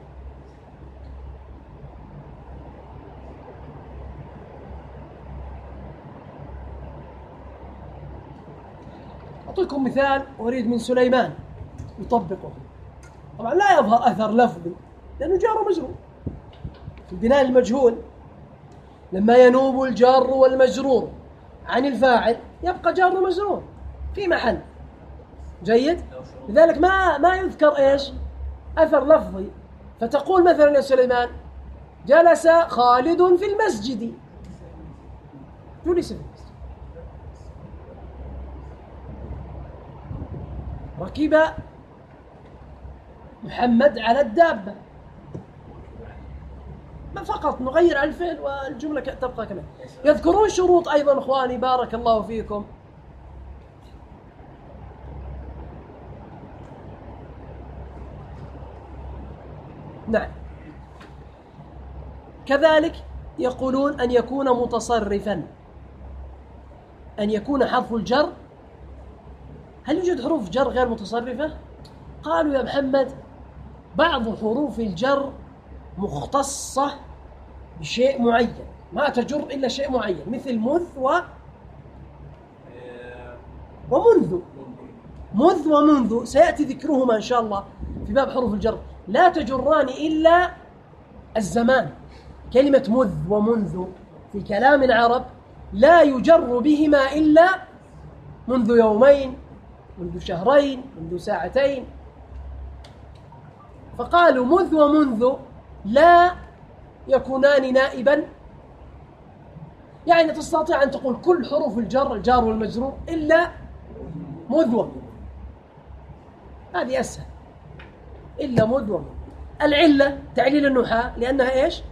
أعطيكم مثال أريد من سليمان يطبقه. طبعا لا يظهر أثر لفظي لأنه جار ومجرور في بناء المجهول. لما ينوب الجار والمجرور عن الفاعل يبقى جار ومجرور في محل. جيد؟ لذلك ما يذكر إيش؟ أثر لفظي. فتقول مثلا يا سليمان جلس خالد في المسجد، جلس في المسجد. ركب محمد على الدابة، ما فقط نغير على الفعل والجملة تبقى كما. يذكرون شروط أيضا إخواني بارك الله فيكم. نعم. كذلك يقولون أن يكون متصرفا، أن يكون حرف الجر. هل يوجد حروف جر غير متصرفة؟ قالوا يا محمد بعض حروف الجر مختصة بشيء معين، ما تجر إلا شيء معين، مثل مذ ومنذ. مذ ومنذ سيأتي ذكرهما إن شاء الله في باب حروف الجر، لا تجران إلا الزمان. كلمة مذ ومنذ في كلام العرب لا يجر بهما إلا منذ يومين، منذ شهرين، منذ ساعتين. فقالوا مذ ومنذ لا يكونان نائبا، يعني تستطيع أن تقول كل حروف الجر الجار والمجرور إلا مذ ومنذ، هذه أسهل، إلا مذ ومنذ. العلة تعليل النحاة لأنها إيش؟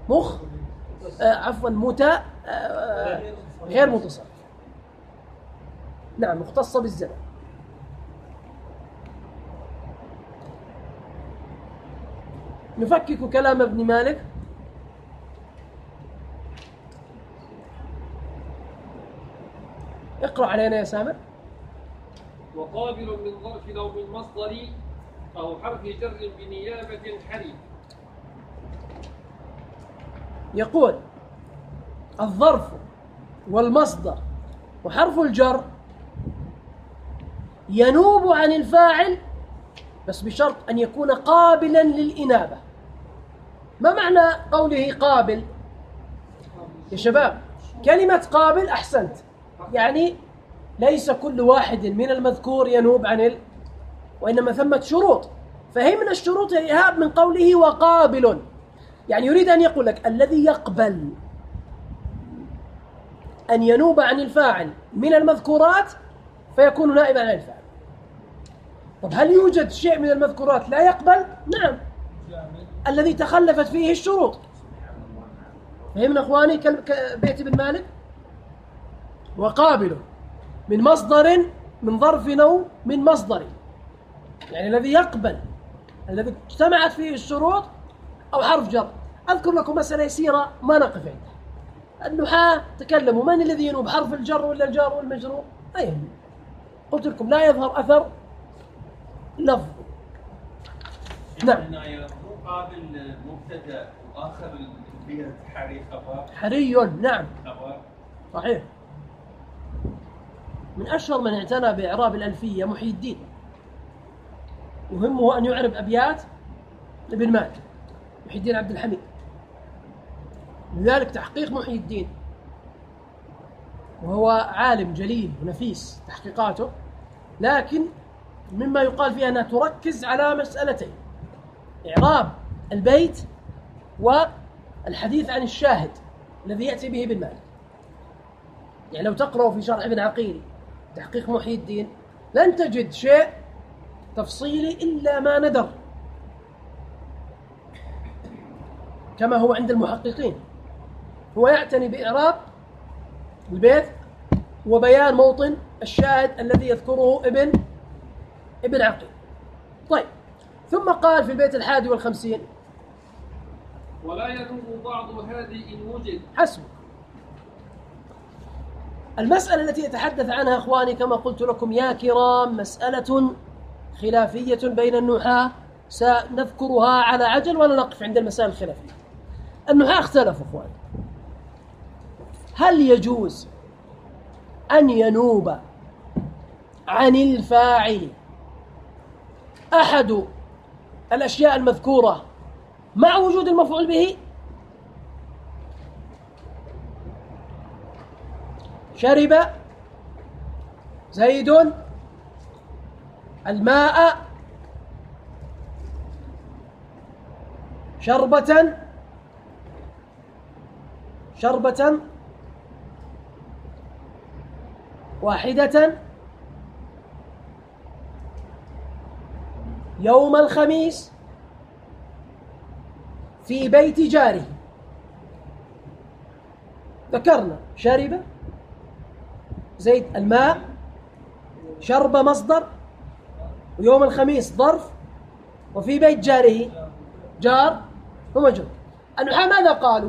غير متصرف. نعم، مختصة بالزمن. نفكك كلام ابن مالك. اقرأ علينا يا سامر. وقابل من ظرف أو من مصدر أو حرف جر بنيابة حري. يقول الظرف والمصدر وحرف الجر ينوب عن الفاعل بس بشرط أن يكون قابلا للإنابة. ما معنى قوله قابل يا شباب؟ كلمة قابل أحسنت، يعني ليس كل واحد من المذكور ينوب عن وإنما ثمة شروط. فهمنا الشروط يا إيهاب من قوله وقابل، يعني يريد أن يقول لك الذي يقبل أن ينوب عن الفاعل من المذكورات فيكون نائبا عن الفاعل. طب هل يوجد شيء من المذكورات لا يقبل؟ نعم، الذي تخلفت فيه الشروط. فهمنا أخواني بيت ابن مالك؟ وقابل من مصدر، من ظرف أو من مصدر، يعني الذي يقبل الذي اجتمعت فيه الشروط أو حرف جر. أذكر لكم مسألة يسيرة ما نقف عندها. النحاة تكلموا من الذي ينوب، حرف الجر ولا الجار والمجرور؟ أي قلت لكم لا يظهر أثر لفظ. نعم. مو قابل مبتدأ وآخر البيت حري خبر. حري، نعم خبر. صحيح. من أشهر من اعتنى بإعراب الألفية محي الدين، يهمه أن يعرب أبيات ابن مالك، محي الدين عبد الحميد. لذلك تحقيق محي الدين، وهو عالم جليل ونفيس تحقيقاته، لكن مما يقال فيها أنها تركز على مسألتين: إعراب البيت والحديث عن الشاهد الذي يأتي به ابن مالك. يعني لو تقرأوا في شرح ابن عقيل تحقيق محي الدين لن تجد شيء تفصيلي إلا ما ندر كما هو عند المحققين. هو يعتني بإعراب البيت وبيان موطن الشاهد الذي يذكره ابن عقيل. طيب، ثم قال في البيت 51: ولا يذوب بعض هذه إن وجد. حسب. المسألة التي يتحدث عنها أخواني كما قلت لكم يا كرام مسألة خلافية بين النحاة، سنذكرها على عجل ولا نقف عند المسائل الخلافية. النحاة اختلفوا أخواني، هل يجوز أن ينوب عن الفاعل أحد الأشياء المذكورة مع وجود المفعول به؟ شرب زيد الماء شربة واحدة يوم الخميس في بيت جاره. ذكرنا شرب زيد الماء، شرب مصدر، ويوم الخميس ظرف، وفي بيت جاره جار ومجرور. النحاة ماذا قالوا؟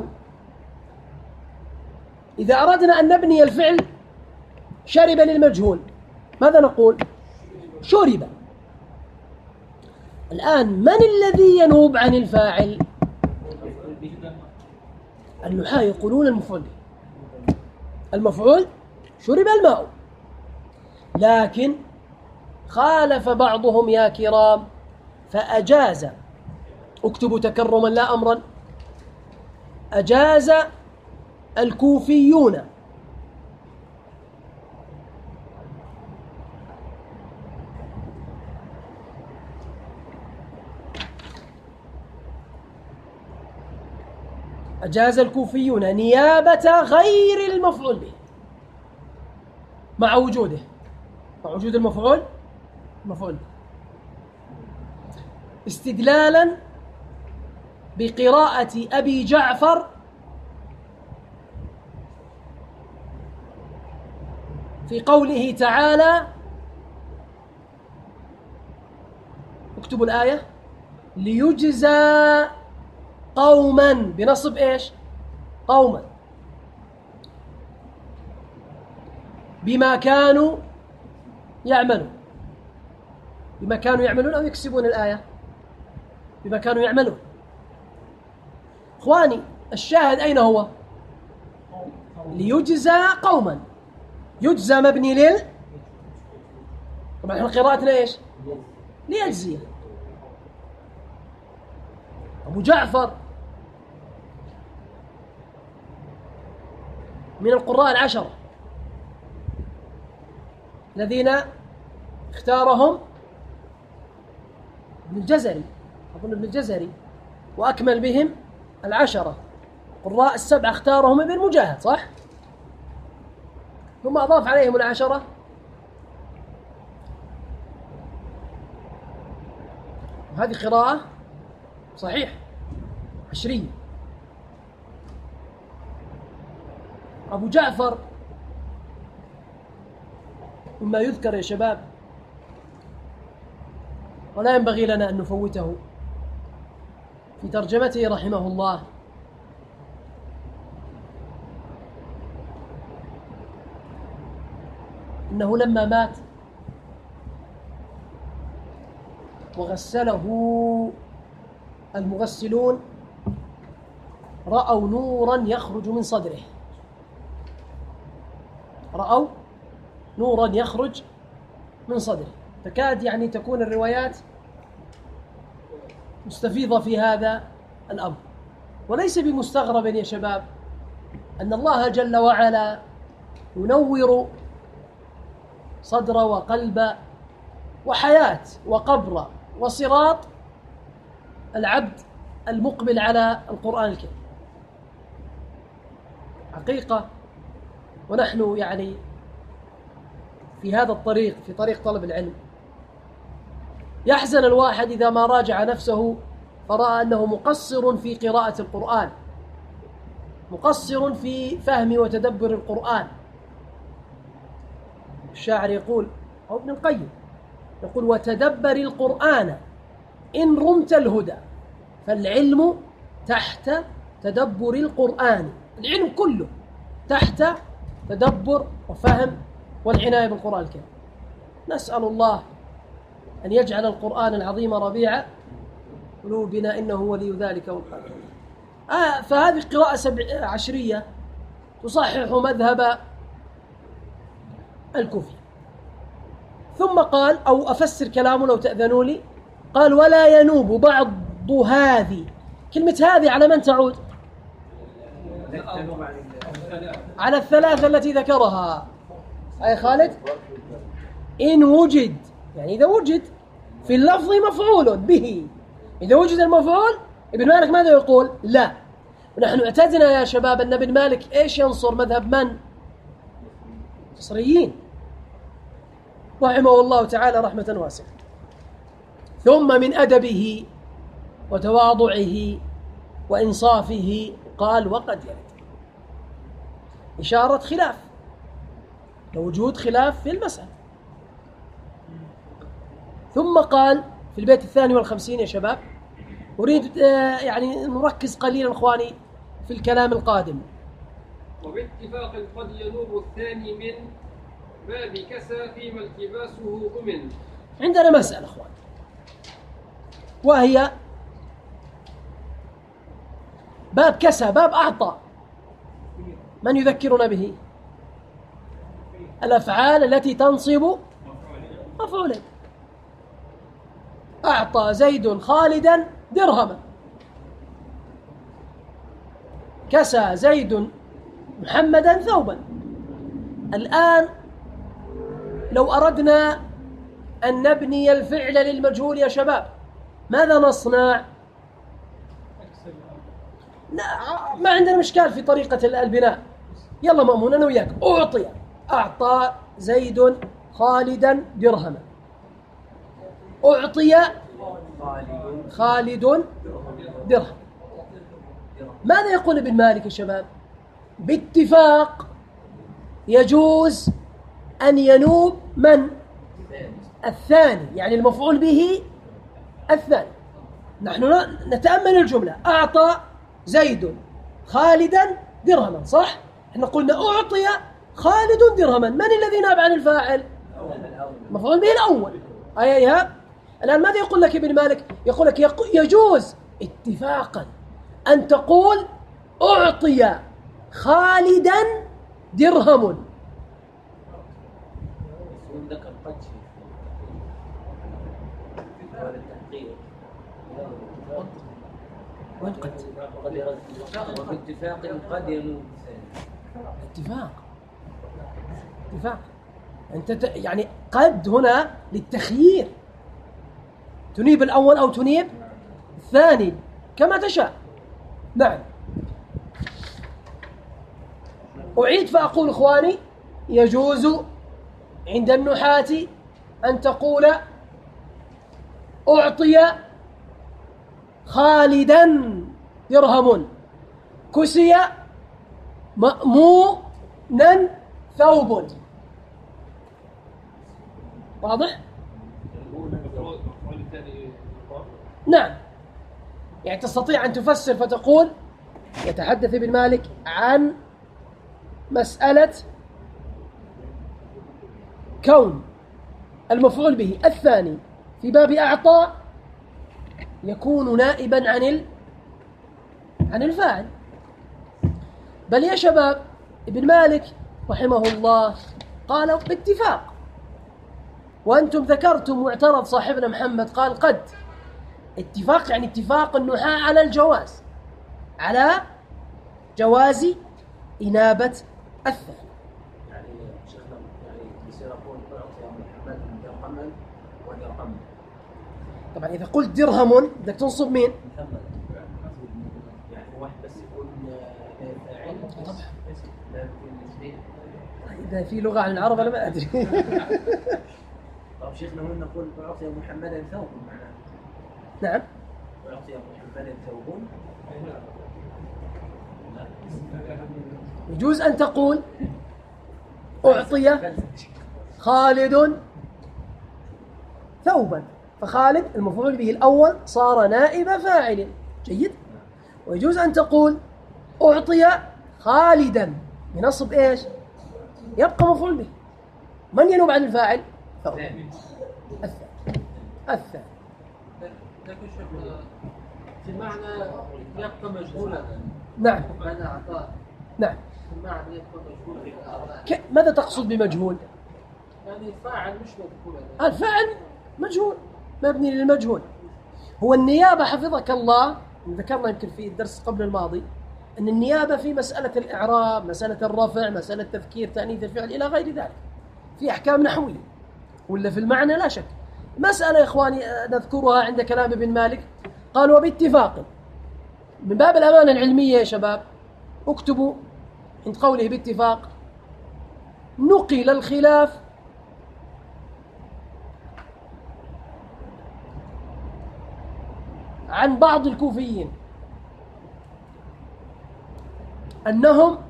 إذا أردنا أن نبني الفعل شرب للمجهول ماذا نقول؟ شرب. الآن من الذي ينوب عن الفاعل؟ النحاة يقولون المفعول به. المفعول شرب الماء، لكن خالف بعضهم يا كرام فأجاز، اكتبوا تكرما لا أمرا، أجاز الكوفيون نيابة غير المفعول به مع وجود المفعول به، استدلالا بقراءة أبي جعفر في قوله تعالى، اكتبوا الآية: ليجزى قوما بنصب ايش؟ قوما بما كانوا يعملون. بما كانوا يعملون أو يكسبون الآية بما كانوا يعملون. إخواني الشاهد أين هو؟ ليجزى قوما، يجزى مبني لل، طبعا احنا قراءتنا ايش؟ ليجزي. أبو جعفر من القراء العشرة الذين اختارهم ابن الجزري، أظن ابن الجزري، وأكمل بهم العشرة قراء السبعة اختارهم ابن مجاهد، صح؟ ثم أضاف عليهم العشرة وهذه قراءة صحيح عشرية. أبو جعفر مما يذكر يا شباب ولا ينبغي لنا أن نفوته في ترجمته رحمه الله، إنه لما مات وغسله المغسلون رأوا نورا يخرج من صدره، رأوا نورا يخرج من صدره. تكاد يعني تكون الروايات مستفيضة في هذا الأمر. وليس بمستغرب يا شباب أن الله جل وعلا ينور صدر وقلب وحياة وقبر وصراط العبد المقبل على القرآن الكريم حقيقة. ونحن يعني في هذا الطريق، في طريق طلب العلم. يحزن الواحد إذا ما راجع نفسه فرأى أنه مقصر في قراءة القرآن، مقصر في فهم وتدبر القرآن. الشاعر يقول، أو ابن القيم يقول: وتدبر القرآن إن رمت الهدى، فالعلم تحت تدبر القرآن. العلم كله تحت تدبر وفهم والعناية بالقرآن الكريم. نسأل الله أن يجعل القرآن العظيم ربيع قلوبنا، إنه ولي ذلك والقادر. فهذه قراءة عشرية تصحح مذهب الكوفي. ثم قال، أو أفسر كلامه لو تأذنوا لي، قال: ولا ينوب بعض هذه. كلمة هذه على من تعود؟ على الثلاثة التي ذكرها. أي خالد؟ إن وجد، يعني إذا وجد في اللفظ مفعول به. إذا وجد المفعول، ابن مالك ماذا يقول؟ لا. ونحن اعتدنا يا شباب أن ابن مالك إيش ينصر؟ مذهب من؟ البصريين رحمه الله تعالى رحمة واسعة. ثم من أدبه وتواضعه وإنصافه قال: وقد يرد. إشارة خلاف، لوجود خلاف في المسألة. ثم قال في البيت 52 يا شباب، أريد يعني نركز قليلا إخواني في الكلام القادم. وباتفاق قد ينوب الثاني من باب كسى فيما التباسه ضمن. عندنا مسألة إخوان، وهي باب كسى، باب أعطى. من يذكرنا به؟ الأفعال التي تنصب مفعولين. أعطى زيد خالدا درهما، كسى زيد محمدا ثوبا. الآن لو أردنا أن نبني الفعل للمجهول يا شباب، ماذا نصنع؟ ما عندنا مشكال في طريقة البناء. يلا مأمون أنا وياك. أعطي، أعطى زيد خالدا درهما. أعطي خالد درهم. ماذا يقول ابن مالك يا شباب؟ باتفاق يجوز أن ينوب من؟ الثاني، يعني المفعول به الثاني. نحن نتأمل الجملة: أعطى زيد خالدا درهما، صح؟ احنا قلنا أعطي خالد درهما. من الذي ناب عن الفاعل؟ مفعول به الأول. أي إيهاب؟ الآن ماذا يقول لك ابن مالك؟ يقول لك يجوز اتفاقا أن تقول أعطي خالدا درهم. ذكر قد وين قد؟ وباتفاق قد ينوب اتفاق. أنت يعني قد هنا للتخيير، تنيب الأول أو تنيب الثاني كما تشاء. نعم. أعيد فأقول إخواني: يجوز عند النحاة أن تقول أعطي خالدا درهم، كسي مأمونا ثوب. واضح؟ نعم. يعني تستطيع أن تفسر فتقول: يتحدث ابن مالك عن مسألة كون المفعول به الثاني في باب أعطى يكون نائبا عن الفاعل. بل يا شباب ابن مالك رحمه الله قال باتفاق، وأنتم ذكرتم واعترض صاحبنا محمد قال قد. اتفاق يعني اتفاق النحاة على الجواز، على جواز إنابة الثاني. يعني شيخنا يعني يصير أقول أعطي محمد درهما ودرهم. طبعا إذا قلت درهم بدك تنصب مين؟ محمد. يعني واحد بس يكون فاعل. طبعا. إذا في لغة عن العرب أنا ما أدري. طيب شيخنا هنا نقول أعطي محمدا ثوب معناه. نعم. أعطي محمدا ثوب. يجوز أن تقول أعطي خالد ثوبا، فخالد المفعول به الأول صار نائب فاعل. جيد. ويجوز أن تقول أعطي خالدا بنصب إيش؟ يبقى مفعول به. من ينوب عن الفاعل؟ ثوب. الثاني. لكن شوف في معنى يبقى مجهولا. نعم. معنى عطاء. نعم. في معنى يبقى مجهولا. ماذا تقصد بمجهول؟ يعني فاعل مش مجهول. الفاعل مجهول مبني للمجهول. هو النيابة حفظك الله، ذكرنا يمكن في الدرس قبل الماضي أن النيابة في مسألة الإعراب، مسألة الرفع، مسألة تذكير تأنيث الفعل إلى غير ذلك، في أحكام نحوية ولا في المعنى لا شك. مسألة يا إخواني نذكرها عند كلام ابن مالك، قال وباتفاق. من باب الأمانة العلمية يا شباب اكتبوا عند قوله باتفاق نقل الخلاف عن بعض الكوفيين أنهم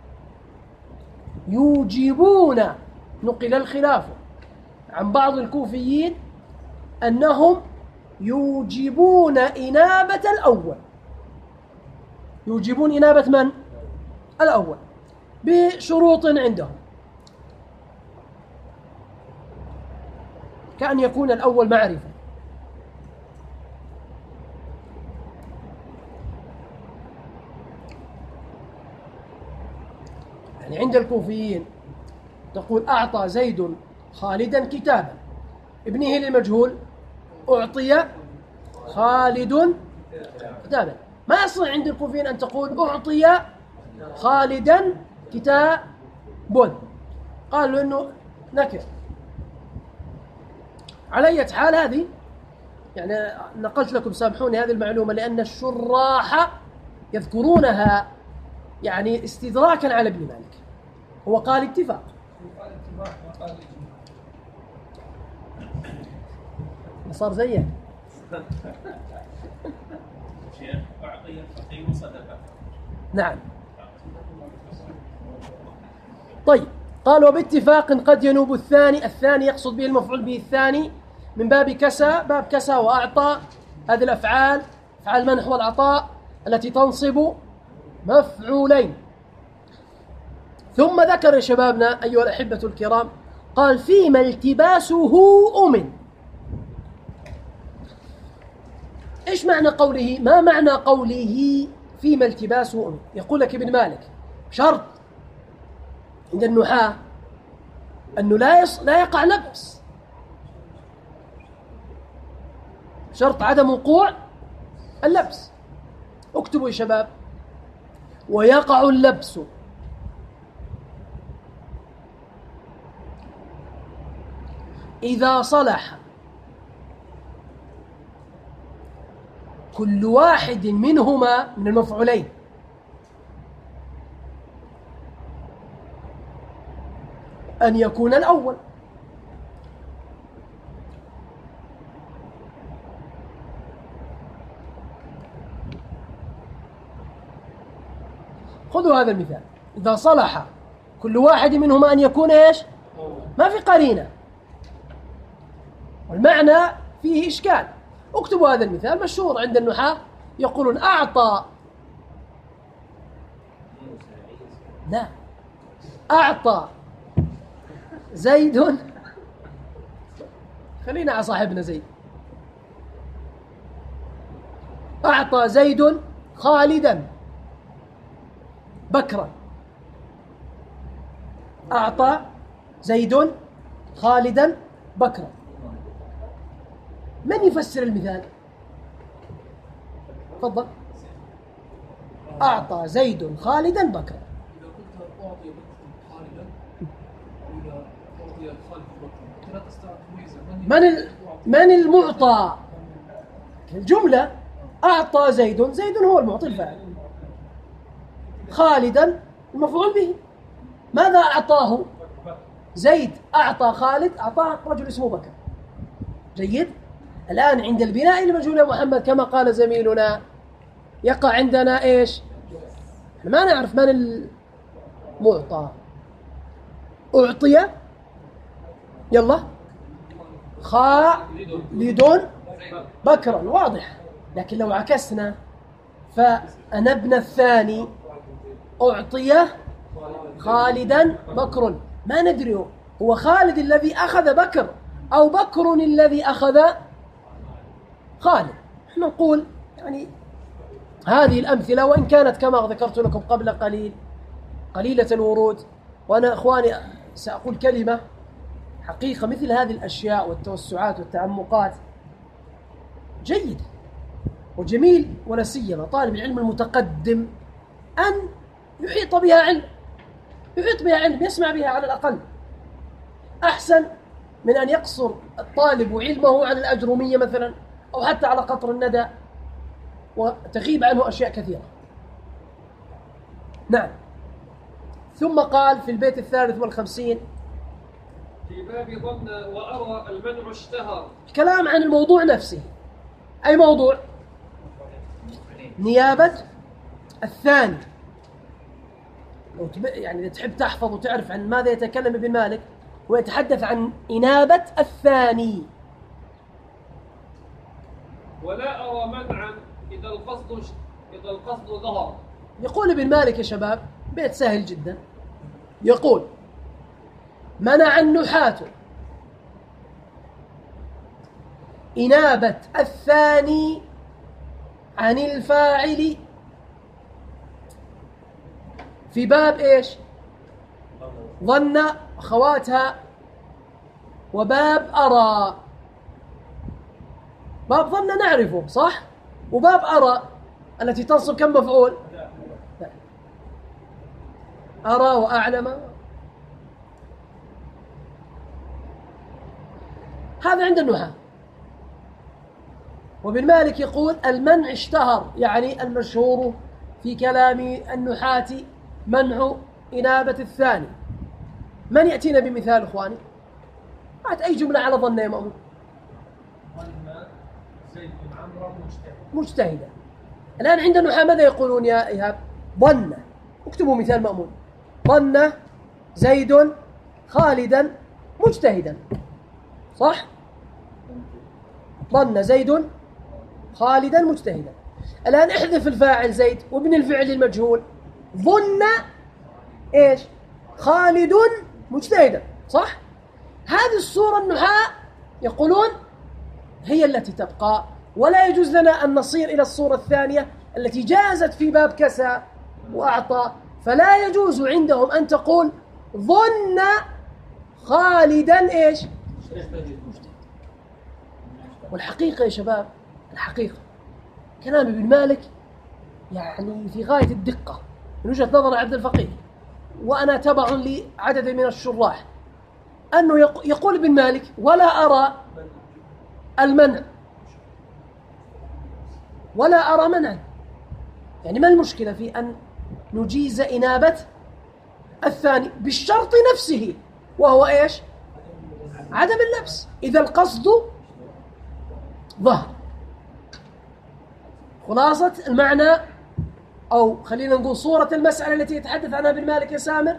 يوجبون، نقل الخلاف عن بعض الكوفيين أنهم يوجبون إنابة الأول. يوجبون إنابة من؟ الأول بشروط عندهم، كأن يكون الأول معرفة، يعني عند الكوفيين تقول أعطى زيد خالدا كتابا، ابنه للمجهول أعطي خالد كتابا. ما يصح عند الكوفيين أن تقول أعطي خالدا كتاب، قالوا أنه نكر. على أي حال هذه يعني نقلت لكم، سامحوني، هذه المعلومة لأن الشراح يذكرونها يعني استدراكا على ابن مالك. هو قال اتفاق. صار زيه. شيخ أعطي الفقير صدقة. نعم. طيب قال وباتفاق قد ينوب الثاني. الثاني يقصد به المفعول به الثاني من باب كسى، باب كسى وأعطى، هذه الأفعال أفعال المنح والعطاء التي تنصب مفعولين. ثم ذكر يا شبابنا أيها الأحبة الكرام، قال فيما التباسه أمن. إيش معنى قوله؟ ما معنى قوله فيما التباسه أمن؟ يقول لك ابن مالك شرط عند النحاة أنه لا يقع لبس، شرط عدم وقوع اللبس. اكتبوا يا شباب ويقع اللبس إذا صلح كل واحد منهما من المفعولين أن يكون الأول. خذوا هذا المثال، إذا صلح كل واحد منهما أن يكون إيش؟ ما في قرينة والمعنى فيه إشكال. اكتبوا هذا المثال مشهور عند النحاة، يقولون أعطى، لا، أعطى زيد، خلينا على صاحبنا زيد، أعطى زيد خالدا بكرا. أعطى زيد خالدا بكرا. من يفسر المثال؟ تفضل. أعطى زيد خالدا بكرا. إذا قلت أعطي خالدا وإذا أعطي خالد بكرا لا تستطيع تمييز من المعطى؟ الجملة أعطى زيد، زيد هو المعطي الفاعل، خالدا المفعول به. ماذا أعطاه؟ زيد أعطى خالد، أعطاه رجل اسمه بكر. جيد. الآن عند البناء المجهول يا محمد كما قال زميلنا يقع عندنا إيش؟ ما نعرف من المعطى. أعطي يلا خالد بكرا، واضح. لكن لو عكسنا فأنا ابن الثاني أعطي خالدا بكر، ما ندري هو خالد الذي أخذ بكر أو بكر الذي أخذ خالد. احنا نقول يعني هذه الأمثلة وإن كانت كما ذكرت لكم قبل قليل قليلة الورود، وأنا أخواني سأقول كلمة حقيقة، مثل هذه الأشياء والتوسعات والتعمقات جيد وجميل، ولا سيما طالب العلم المتقدم أن يحيط بها علم، يحيط بها علم، يسمع بها على الأقل، أحسن من أن يقصر الطالب علمه عن الأجرومية مثلا أو حتى على قطر الندى وتغيب عنه أشياء كثيرة. نعم. ثم قال في البيت 53 في باب ظن وأرى المنع اشتهر. كلام عن الموضوع نفسه. أي موضوع؟ نيابة الثاني. لو يعني تحب تحفظ وتعرف عن ماذا يتكلم ابن مالك، ويتحدث عن إنابة الثاني. ولا أرى منعا إذا القصد ظهر. يقول ابن مالك يا شباب بيت سهل جدا، يقول منع النحاة إنابة الثاني عن الفاعل في باب إيش؟ ظن أخواتها، وباب أرى. باب ظن نعرفه صح؟ وباب أرى التي تنصب كم مفعول؟ أرى وأعلم. هذا عند النحاة. وابن مالك يقول المنع اشتهر، يعني المشهور في كلام النحاة منع إنابة الثاني. من يأتينا بمثال إخواني؟ هات أي جملة على ظن يا مأمون. زيد بن عمرو مجتهدا. الآن عند النحاة ماذا يقولون يا إيهاب؟ ظن. اكتبوا مثال مأمون. ظن زيد خالدا مجتهدا، صح؟ ظن زيد خالدا مجتهدا. الآن احذف الفاعل زيد وابن الفعل المجهول. ظن ايش؟ خالد مجتهدا، صح؟ هذه الصورة النحاة يقولون هي التي تبقى، ولا يجوز لنا أن نصير إلى الصورة الثانية التي جازت في باب كسى وأعطى. فلا يجوز عندهم أن تقول ظن خالدا ايش؟ والحقيقة يا شباب، الحقيقة كلام ابن مالك يعني في غاية الدقة من وجهة نظر عبد الفقيه، وأنا تبع لعدد من الشراح، أنه يقول ابن مالك ولا أرى المنع، ولا أرى منعا. يعني ما المشكلة في أن نجيز إنابة الثاني بالشرط نفسه، وهو إيش؟ عدم اللبس إذا القصد ظهر. خلاصة المعنى، أو خلينا نقول صورة المسألة التي يتحدث عنها ابن مالك يا سامر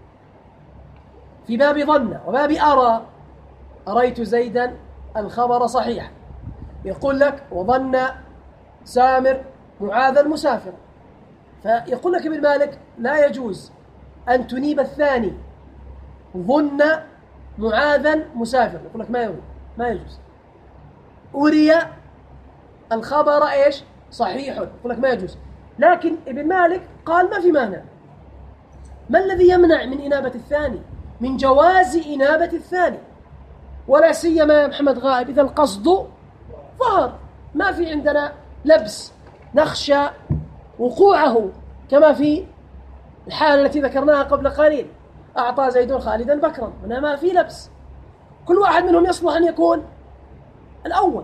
في باب ظن وباب أرى. أريت زيدا الخبر صحيح، يقول لك وظن سامر معاذا مسافرا، فيقول لك ابن مالك لا يجوز أن تنيب الثاني ظن معاذا مسافر. يقول لك ما يجوز. أري الخبر إيش؟ صحيح. يقول لك ما يجوز. لكن ابن مالك قال ما في مانع. ما الذي يمنع من إنابة الثاني؟ من جواز إنابة الثاني، ولا سيما يا محمد غائب إذا القصد ظهر، ما في عندنا لبس نخشى وقوعه كما في الحالة التي ذكرناها قبل قليل. أعطى زيد خالدا بكرا، هنا ما في لبس، كل واحد منهم يصلح أن يكون الأول.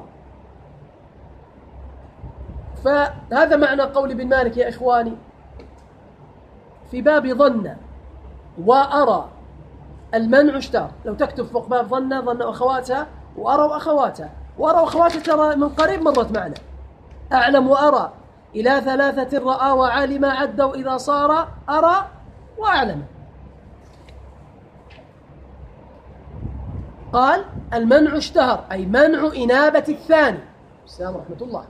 فهذا معنى قول ابن مالك يا إخواني في باب ظن وأرى المنع اشتار. لو تكتب فوق باب ظن وأخواتها وأرى وأخواتها. وأرى وأخواتها ترى من قريب مرت معنا. أعلم وأرى إلى 3 رأى وعلم عدوا إذا صار أرى وأعلم. قال المنع اشتهر أي منع إنابة الثاني. السلام ورحمة الله.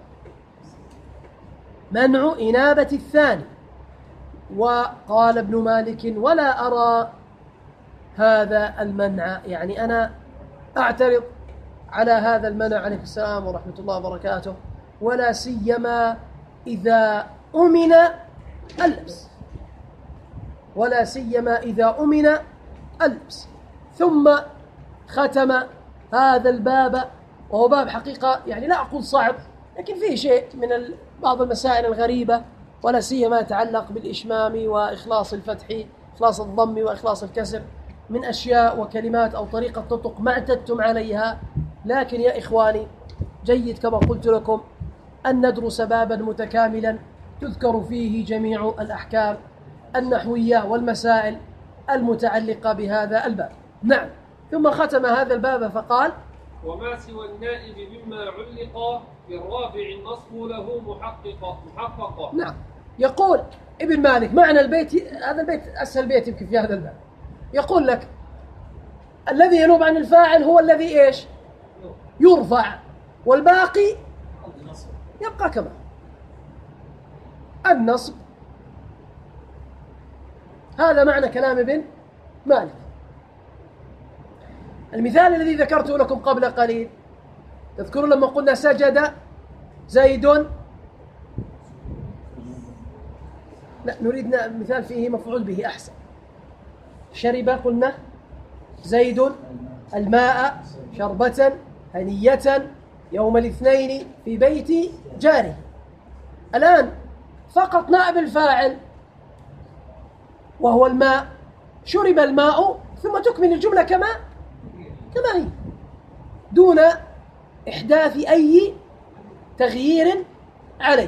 منع إنابة الثاني. وقال ابن مالك ولا أرى هذا المنع، يعني أنا أعترض على هذا المنع عليه السلام ورحمة الله وبركاته، ولا سيما إذا أمن اللبس، ولا سيما إذا أمن اللبس. ثم ختم هذا الباب، وهو باب حقيقة يعني لا أقول صعب، لكن فيه شيء من بعض المسائل الغريبة، ولا سيما يتعلق بالإشمام وإخلاص الفتح، إخلاص الضم وإخلاص الكسر، من أشياء وكلمات أو طريقة نطق ما اعتدتم عليها. لكن يا إخواني جيد كما قلت لكم أن ندرس بابا متكاملا تذكر فيه جميع الأحكام النحوية والمسائل المتعلقة بهذا الباب. نعم. ثم ختم هذا الباب فقال وما سوى النائب مما علق بالرافع النصب له محققة. نعم. يقول ابن مالك معنى البيت، هذا البيت أسهل بيت يمكن في هذا الباب، يقول لك الذي ينوب عن الفاعل هو الذي إيش يرفع، والباقي يبقى كما النصب. هذا معنى كلام ابن مالك. المثال الذي ذكرته لكم قبل قليل، تذكرون لما قلنا سجد زيد، لا نريد مثال فيه مفعول به أحسن. شرب قلنا زيد الماء شربة هنية يوم الاثنين في بيت جاره. الآن فقط نائب الفاعل وهو الماء، شرب الماء ثم تكمل الجملة كما هي دون إحداث أي تغيير عليه.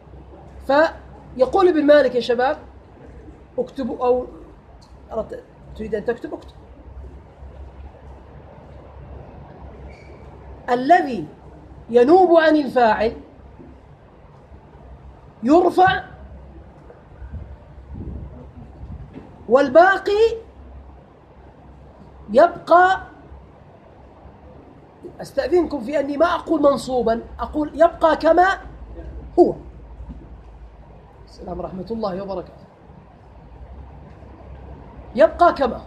فيقول ابن مالك يا شباب اكتبوا، أو تريد أن تكتب اكتب. الذي ينوب عن الفاعل يرفع، والباقي يبقى. أستأذنكم في أني ما أقول منصوبا، أقول يبقى كما هو. السلام ورحمة الله وبركاته. يبقى كما هو.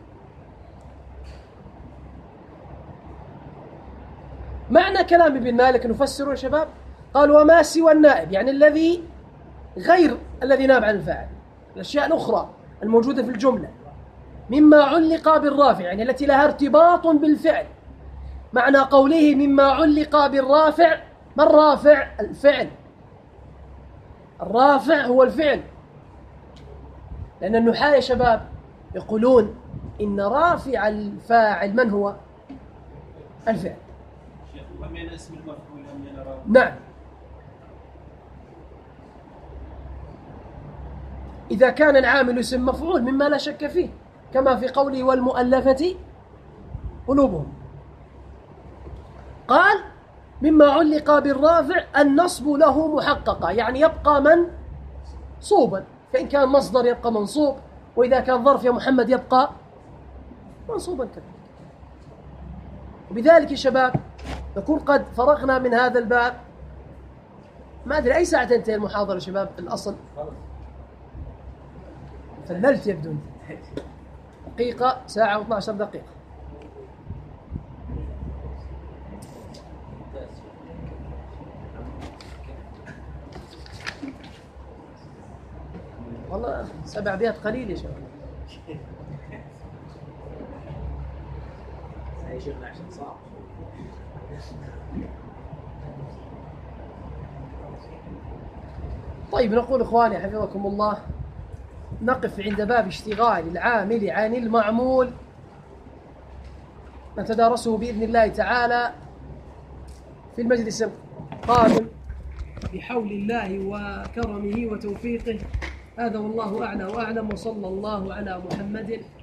معنى كلام ابن مالك نفسره يا شباب. قال وما سوى النائب، يعني الذي غير الذي ناب عن الفاعل، الأشياء الأخرى الموجودة في الجملة مما علق بالرافع، يعني التي لها ارتباط بالفعل. معنى قوله مما علق بالرافع، ما الرافع؟ الفعل. الرافع هو الفعل، لأن النحاة يا شباب يقولون إن رافع الفاعل من هو؟ الفعل. ومن اسم المفعول من رافع. نعم. إذا كان العامل اسم مفعول مما لا شك فيه، كما في قوله والمؤلفة قلوبهم. قال مما علق بالرافع النصب له محققة، يعني يبقى منصوبا، فإن كان مصدر يبقى منصوب، وإذا كان ظرف يا محمد يبقى منصوبا كذلك. وبذلك يا شباب نكون قد فرغنا من هذا الباب. ما أدري أي ساعة تنتهي المحاضرة يا شباب؟ الأصل فللت يبدو دقيقة، ساعة و12 دقيقة. والله 7 أبيات قليل يا شباب. هاي شغلة عشان صعب. طيب نقول إخواني حفظكم الله، نقف عند باب اشتغال العامل عن المعمول، نتدارسه بإذن الله تعالى في المجلس القادم بحول الله وكرمه وتوفيقه. هذا والله أعلى وأعلم، وصلى الله على محمد